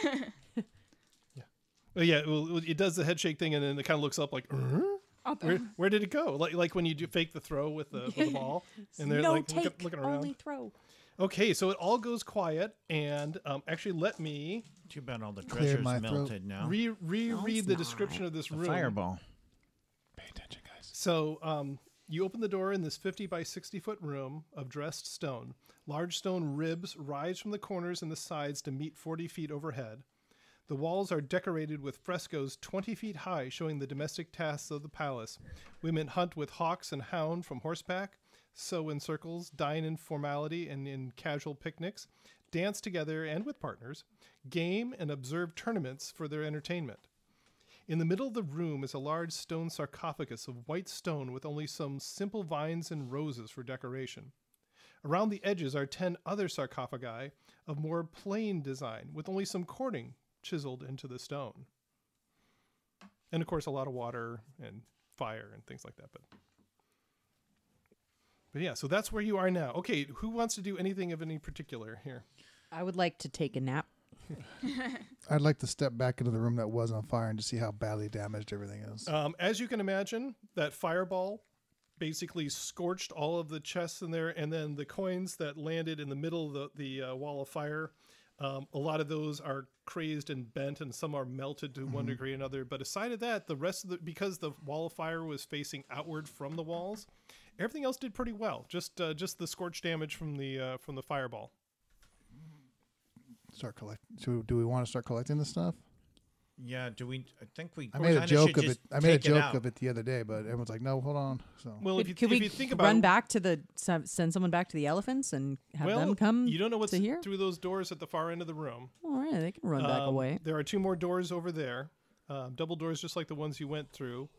Oh yeah, well, it does the head shake thing, and then it kind of looks up like, where did it go? Like when you do fake the throw with the ball, and they're no like take, looking around. only throw. Okay, so it all goes quiet, and actually let me Too bad all the Clear treasure's my throat. melted now. reread it's the not. description of this The room. fireball. Pay attention, guys. So you open the door in this 50 by 60 foot room of dressed stone. Large stone ribs rise from the corners and the sides to meet 40 feet overhead. The walls are decorated with frescoes 20 feet high showing the domestic tasks of the palace. Women hunt with hawks and hound from horseback, sew in circles, dine in formality and in casual picnics, dance together and with partners, game and observe tournaments for their entertainment. In the middle of the room is a large stone sarcophagus of white stone with only some simple vines and roses for decoration. Around the edges are 10 other sarcophagi of more plain design with only some corning chiseled into the stone. And of course, a lot of water and fire and things like that. But yeah, so that's where you are now. Okay, who wants to do anything of any particular here? I would like to take a nap. I'd like to step back into the room that was on fire and to see how badly damaged everything is. As you can imagine, that fireball basically scorched all of the chests in there, and then the coins that landed in the middle of the wall of fire, a lot of those are crazed and bent, and some are melted to one degree or another. But aside of that, the rest of because the wall of fire was facing outward from the walls, everything else did pretty well. Just the scorch damage from the fireball. Start collecting. So do we want to start collecting this stuff? Yeah, do we? I think we. I made a kinda joke should of just it. I made a take it joke out. of it the other day, but everyone's like, "No, hold on." So Well, if Could we you think about run it, back to send someone back to the elephants and have them come you don't know what's to here? through those doors at the far end of the room. All right, they can run back away. There are 2 more doors over there, double doors just like the ones you went through.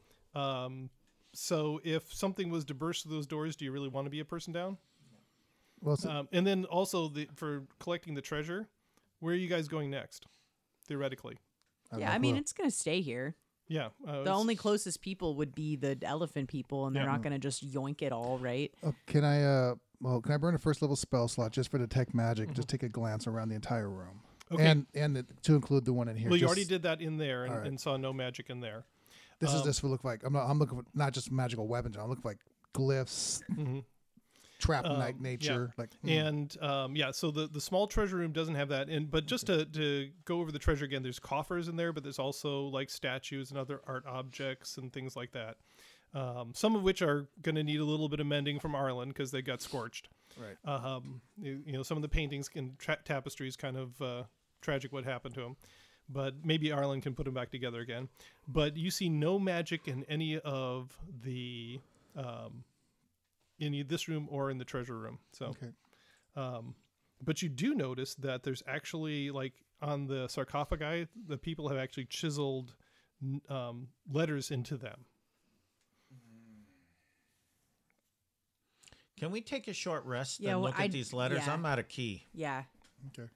So if something was to burst through those doors, do you really want to be a person down? well, so, And then also for collecting the treasure, where are you guys going next? Theoretically, Yeah, I mean, it's going to stay here. yeah. The only closest people would be the elephant people, and they're Yeah. not going to just yoink it all, right? can I? Can I burn a first level spell slot just for detect magic? Just take a glance around the entire room, Okay. and to include the one in here. Well, you just- already did that in there and, All right. and saw no magic in there. This is just for look like I'm looking for not just magical weapons. I'm looking for like glyphs, Mhm. trap Yeah. nature, like And so the small treasure room doesn't have that. But just to go over the treasure again, there's coffers in there, but there's also like statues and other art objects and things like that. Some of which are going to need a little bit of mending from Arlen because they got scorched. right. Some of the paintings and tapestries kind of tragic what happened to them. But maybe Arlen can put them back together again. But you see no magic in any of the this room or in the treasure room. So, Okay. but you do notice that there's actually like on the sarcophagi, the people have actually chiseled letters into them. Can we take a short rest Yeah, and well, look at these letters? yeah. I'm out of key. Yeah. Okay.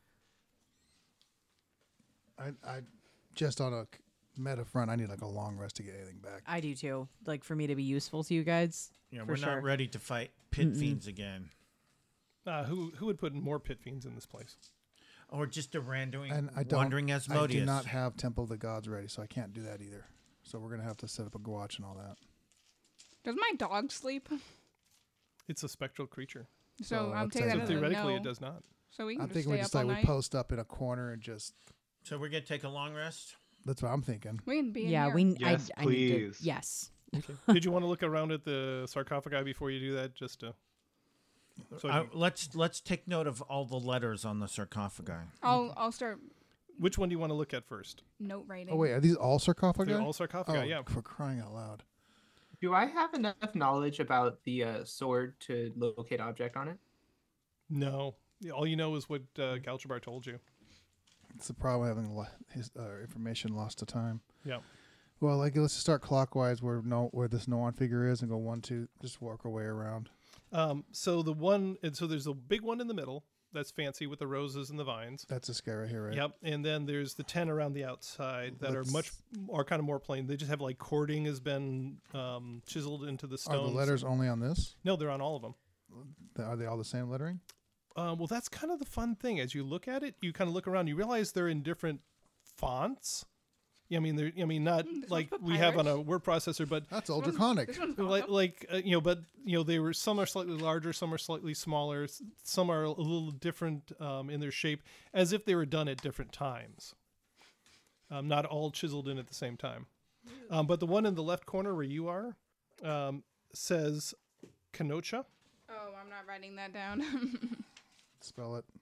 I just on a meta front, I need like a long rest to get anything back. I do too. Like for me to be useful to you guys. Yeah, For we're sure. not ready to fight pit fiends again, Who would put more pit fiends in this place? or just a random And I don't. wandering I Asmodeus. do not have Temple of the Gods ready, so I can't do that either. So we're gonna have to set up a Gwatch and all that. Does my dog sleep? It's a spectral creature. So So I'm I'd taking say that So as a theoretically, no. it does not. So we can I'm just thinking stay we up just all like we night. post up in a corner and just. So we're gonna take a long rest. That's what I'm thinking. We can be in Yeah, here. Yes, I need to. please. Yes. Did you want to look around at the sarcophagi before you do that? Just to. So Let's take note of all the letters on the sarcophagi. I'll start which one do you want to look at first? note writing. Oh wait, are these all sarcophagi? They're all sarcophagi. Oh, Yeah. for crying out loud! Do I have enough knowledge about the sword to locate object on it? No. All you know is what Galchabar told you. It's the problem having information lost to time. Yeah. Well, like let's just start clockwise where this Noan figure is, and go 1, 2. Just work our way around. So there's a big one in the middle that's fancy with the roses and the vines. That's this guy right here, right? Yep. And then there's the 10 around the outside that are kind of more plain. They just have like cording has been chiseled into the stones. Are the letters only on this? No, they're on all of them. Are they all the same lettering? Well, that's kind of the fun thing. As you look at it, you kind of look around. You realize they're in different fonts. Yeah, not This like one's we have on a papyrus? word processor, but That's old draconic. This one's awesome. they were some are slightly larger, some are slightly smaller, some are a little different in their shape, as if they were done at different times. Not all chiseled in at the same time. But the one in the left corner where you are says Kenosha, Oh, I'm not writing that down. Spell it.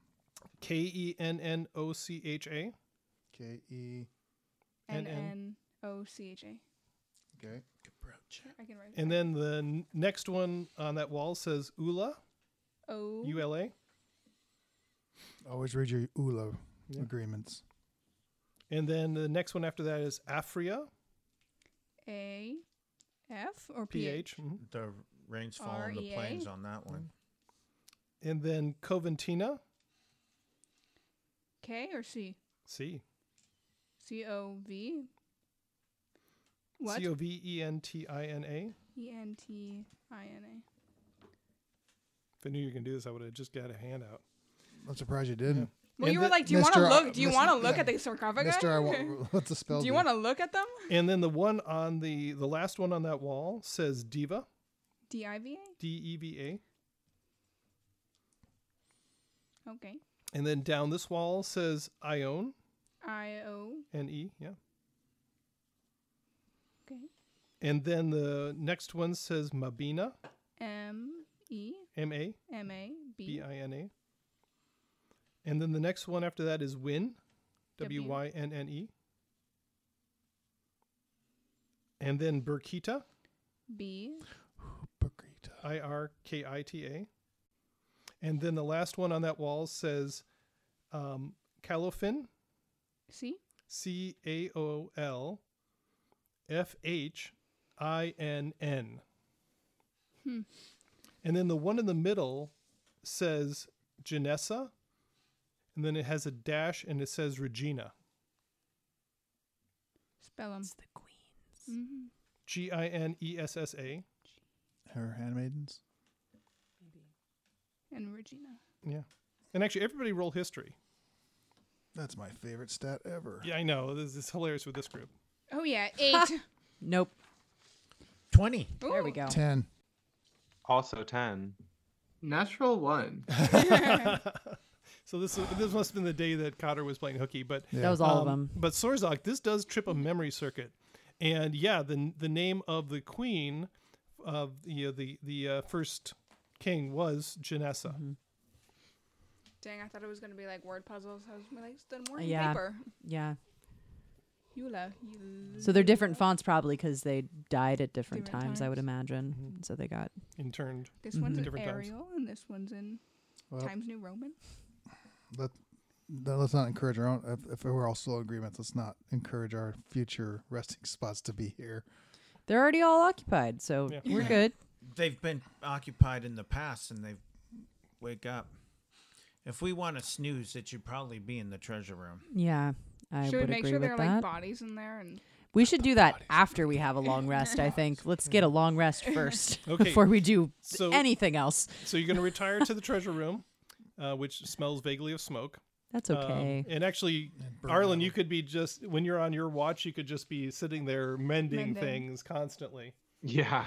Kennocha. K-E. N-N-O-C-H-A. Okay. I can write it. And then the next one on that wall says Ula, O. U-L-A. Always read your ULA Yeah. agreements. And then the next one after that is Afria, A. F or P-H. P-H? Mhm. The rains fall in the R-E-A? plains on that one. And then Coventina, K or C? C. C-O-V? What? Coventina. E-N-T-I-N-A. If I knew you were going to do this, I would have just got a handout. I'm surprised you didn't. Well, And you were the- like, do you want to Mr. look? Do you Mr. want to look yeah. at the sarcophagus? Mister, what's the spell? Do you want to look at them? And then the one on the last one on that wall says Diva, D-I-V-A? D-E-V-A. Okay. And then down this wall says Ione, I-O. N-E, yeah. Okay. And then the next one says Mabina, M-E. M-A, M-A-B. B-I-N-A. And then the next one after that is Wynne, W-Y-N-N-E. And then Burkita, B. Burkita. I-R-K-I-T-A. And then the last one on that wall says Calofin, C. C-A-O-L-F-H-I-N-N. And then the one in the middle says Janessa, and then it has a dash and it says Regina. Spell them. It's the queens. Mm-hmm. G-I-N-E-S-S-A. Her handmaidens. And Regina. Yeah. And actually, everybody roll history. That's my favorite stat ever. Yeah, I know. This is hilarious with this group. Oh, yeah. 8. Nope. 20. There we Ooh. go. 10. Also 10. Natural 1. So this must have been the day that Cotter was playing hooky, but Yeah. That was all of them. But Sorzok, this does trip a memory circuit, and yeah, the name of the queen of the first king was Janessa. Dang, I thought it was going to be like word puzzles. I was like, it's done more in Yeah. paper. Yeah. Eula. So they're different fonts probably because they died at different Different times, I would times. imagine. Mhm. So they got. Interned. This one's in Different times. Arial, and this one's in Well, Times New Roman. let's not encourage our own. If we're all still in agreement, let's not encourage our future resting spots to be here. They're already all occupied, so Yeah. we're good. They've been occupied in the past and they've wake up. If we want to snooze, it should probably be in the treasure room. Yeah, I Should we would make agree sure with there are that. like bodies in there? And We should do that after we have a long rest, I think. Let's get a long rest first Okay. before we do So anything else. so you're going to retire to the treasure room, which smells vaguely of smoke. That's okay. And actually, And burn Arlen, metal. you could be just when you're on your watch, you could just be sitting there mending. Mending. things constantly. Yeah.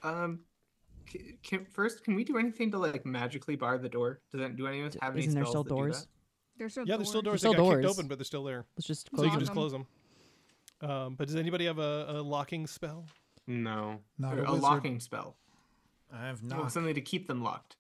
Can we do anything to like magically bar the door? Does that do any of us have any Isn't there spells still that do doors? that? there's still Yeah, there's still doors. There's They still got kicked doors. open, but they're still there. Let's just So close you can them. just close them. But does anybody have a locking spell? No. Not Or a a wizard. locking spell. I have Oh, not. something to keep them locked.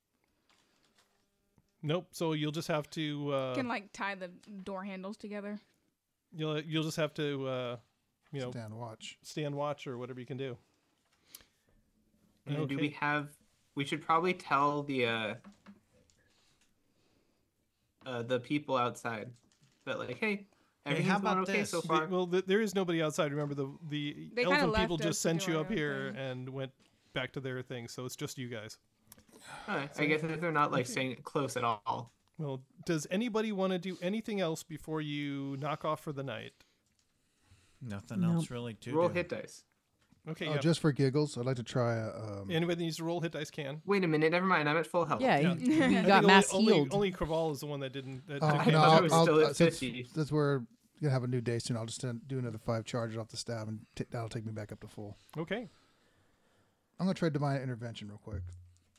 Nope. So you'll just have to can like tie the door handles together. you'll just have to Stand watch. stand watch or whatever you can do. And do Okay. we have? We should probably tell the people outside but like, hey, Hey, everything's how going about okay this? so far. Well, there is nobody outside. Remember, the They kinda elven left people us just to sent do you our up own here thing. and went back to their thing. So it's just you guys. Alright, I guess if they're not like staying close at all. Well, does anybody want to do anything else before you knock off for the night? Nothing Nope. else really to Roll do. hit dice. Okay, Oh, yeah. just for giggles, I'd like to try a. Anybody that needs to roll hit dice can. Wait a minute, never mind. I'm at full health. Yeah, Yeah. we I got think mass only, healed. Only Craval is the one that didn't. That Oh, took I no, thought damage. it was still at since, 50. since we're gonna have a new day soon, I'll just do another 5 charges off the stab, and that'll take me back up to full. Okay. I'm gonna try divine intervention real quick.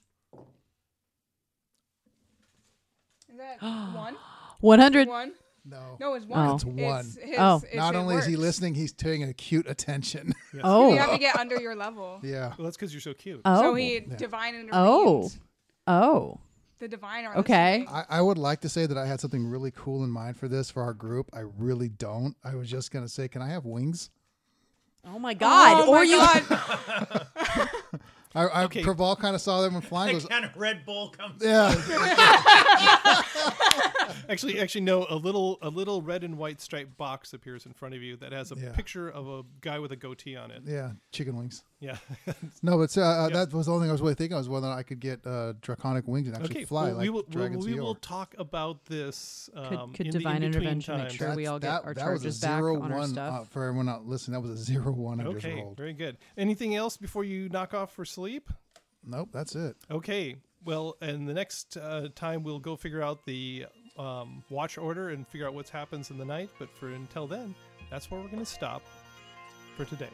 Is that one? 100. One? No. No, it's one. Oh. It's one. Oh. Not only is he listening, he's paying acute attention. Yes. Oh. You have to get under your level. Yeah. Well, that's because you're so cute. Oh. So he Yeah. divine intervenes. Oh. Oh. The divine are Okay. listening. I would like to say that I had something really cool in mind for this for our group. I really don't. I was just gonna say, can I have wings? Oh my God. Oh or my you. God. Okay. Craval kind of saw them when flying. What Goes, kind of Red Bull comes? yeah. Actually, no. A little red and white striped box appears in front of you that has a Yeah. picture of a guy with a goatee on it. Yeah. Chicken wings. Yeah. No, but that was the only thing I was really thinking was whether I could get draconic wings and actually Okay. fly well, like we will dragons we of will yore. talk about this. Could in the divine in-between intervention make times. sure we all get our that was a charges back on our 0-1, stuff? for everyone not listening, that was a 0-1 I just Okay, rolled. very good. Anything else before you knock off for sleep? Nope, that's it. Okay. Well, and the next time we'll go figure out the watch order and figure out what happens in the night. But for until then, that's where we're going to stop for today.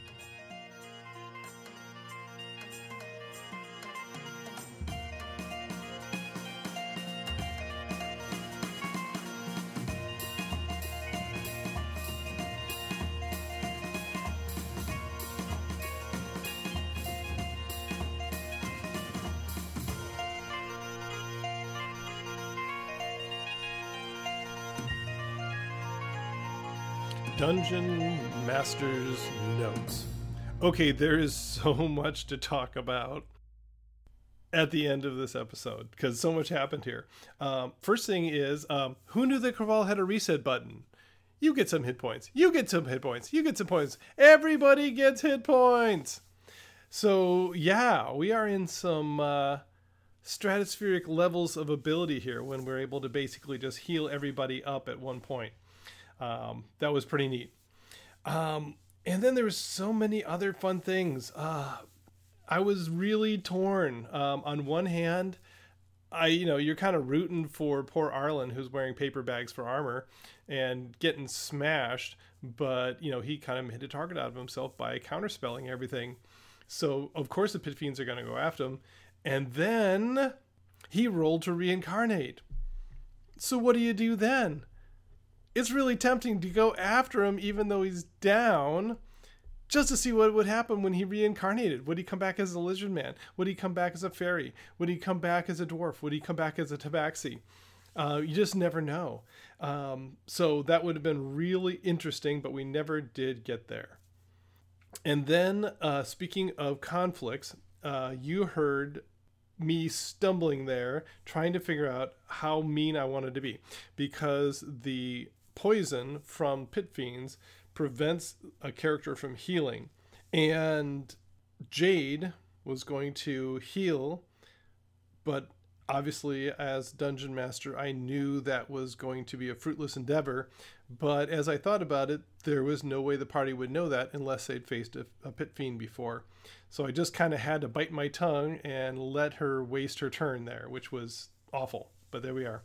Dungeon Master's Notes. Okay, there is so much to talk about at the end of this episode because so much happened here. First thing is, who knew that Craval had a reset button? You get some hit points. You get some hit points. You get some points. Everybody gets hit points. So, yeah, we are in some stratospheric levels of ability here when we're able to basically just heal everybody up at one point. That was pretty neat. And then there was so many other fun things. I was really torn. On one hand, you're kind of rooting for poor Arlen, who's wearing paper bags for armor and getting smashed, but he kind of hit a target out of himself by counterspelling everything. So of course the pit fiends are going to go after him, and then he rolled to reincarnate. So what do you do then? It's really tempting to go after him even though he's down, just to see what would happen when he reincarnated. Would he come back as a lizard man? Would he come back as a fairy? Would he come back as a dwarf? Would he come back as a tabaxi? You just never know. So that would have been really interesting, but we never did get there. And then, speaking of conflicts, you heard me stumbling there, trying to figure out how mean I wanted to be, because the poison from pit fiends prevents a character from healing, and Jade was going to heal, but obviously as dungeon master I knew that was going to be a fruitless endeavor. But as I thought about it, there was no way the party would know that unless they'd faced a pit fiend before. So I just kind of had to bite my tongue and let her waste her turn there, which was awful, but there we are.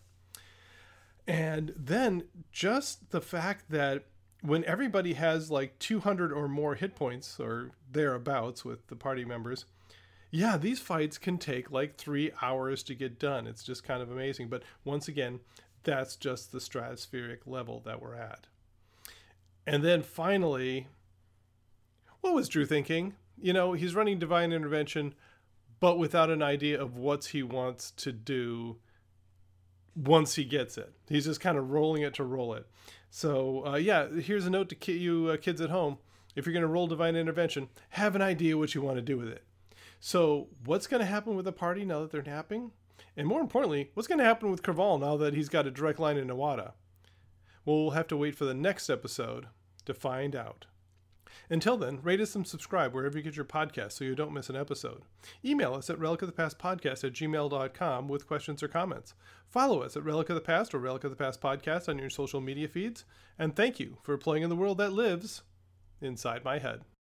And then just the fact that when everybody has like 200 or more hit points or thereabouts with the party members, yeah, these fights can take like 3 hours to get done. It's just kind of amazing. But once again, that's just the stratospheric level that we're at. And then finally, what was Drew thinking? He's running divine intervention, but without an idea of what he wants to do once he gets it. He's just kind of rolling it to roll it. So here's a note to you kids at home. If you're going to roll divine intervention, have an idea what you want to do with it. So what's going to happen with the party now that they're napping? And more importantly, what's going to happen with Craval now that he's got a direct line into Wada? We'll have to wait for the next episode to find out. Until then, rate us and subscribe wherever you get your podcasts so you don't miss an episode. Email us at relicofthepastpodcast@gmail.com with questions or comments. Follow us at Relic of the Past or Relic of the Past Podcast on your social media feeds. And thank you for playing in the world that lives inside my head.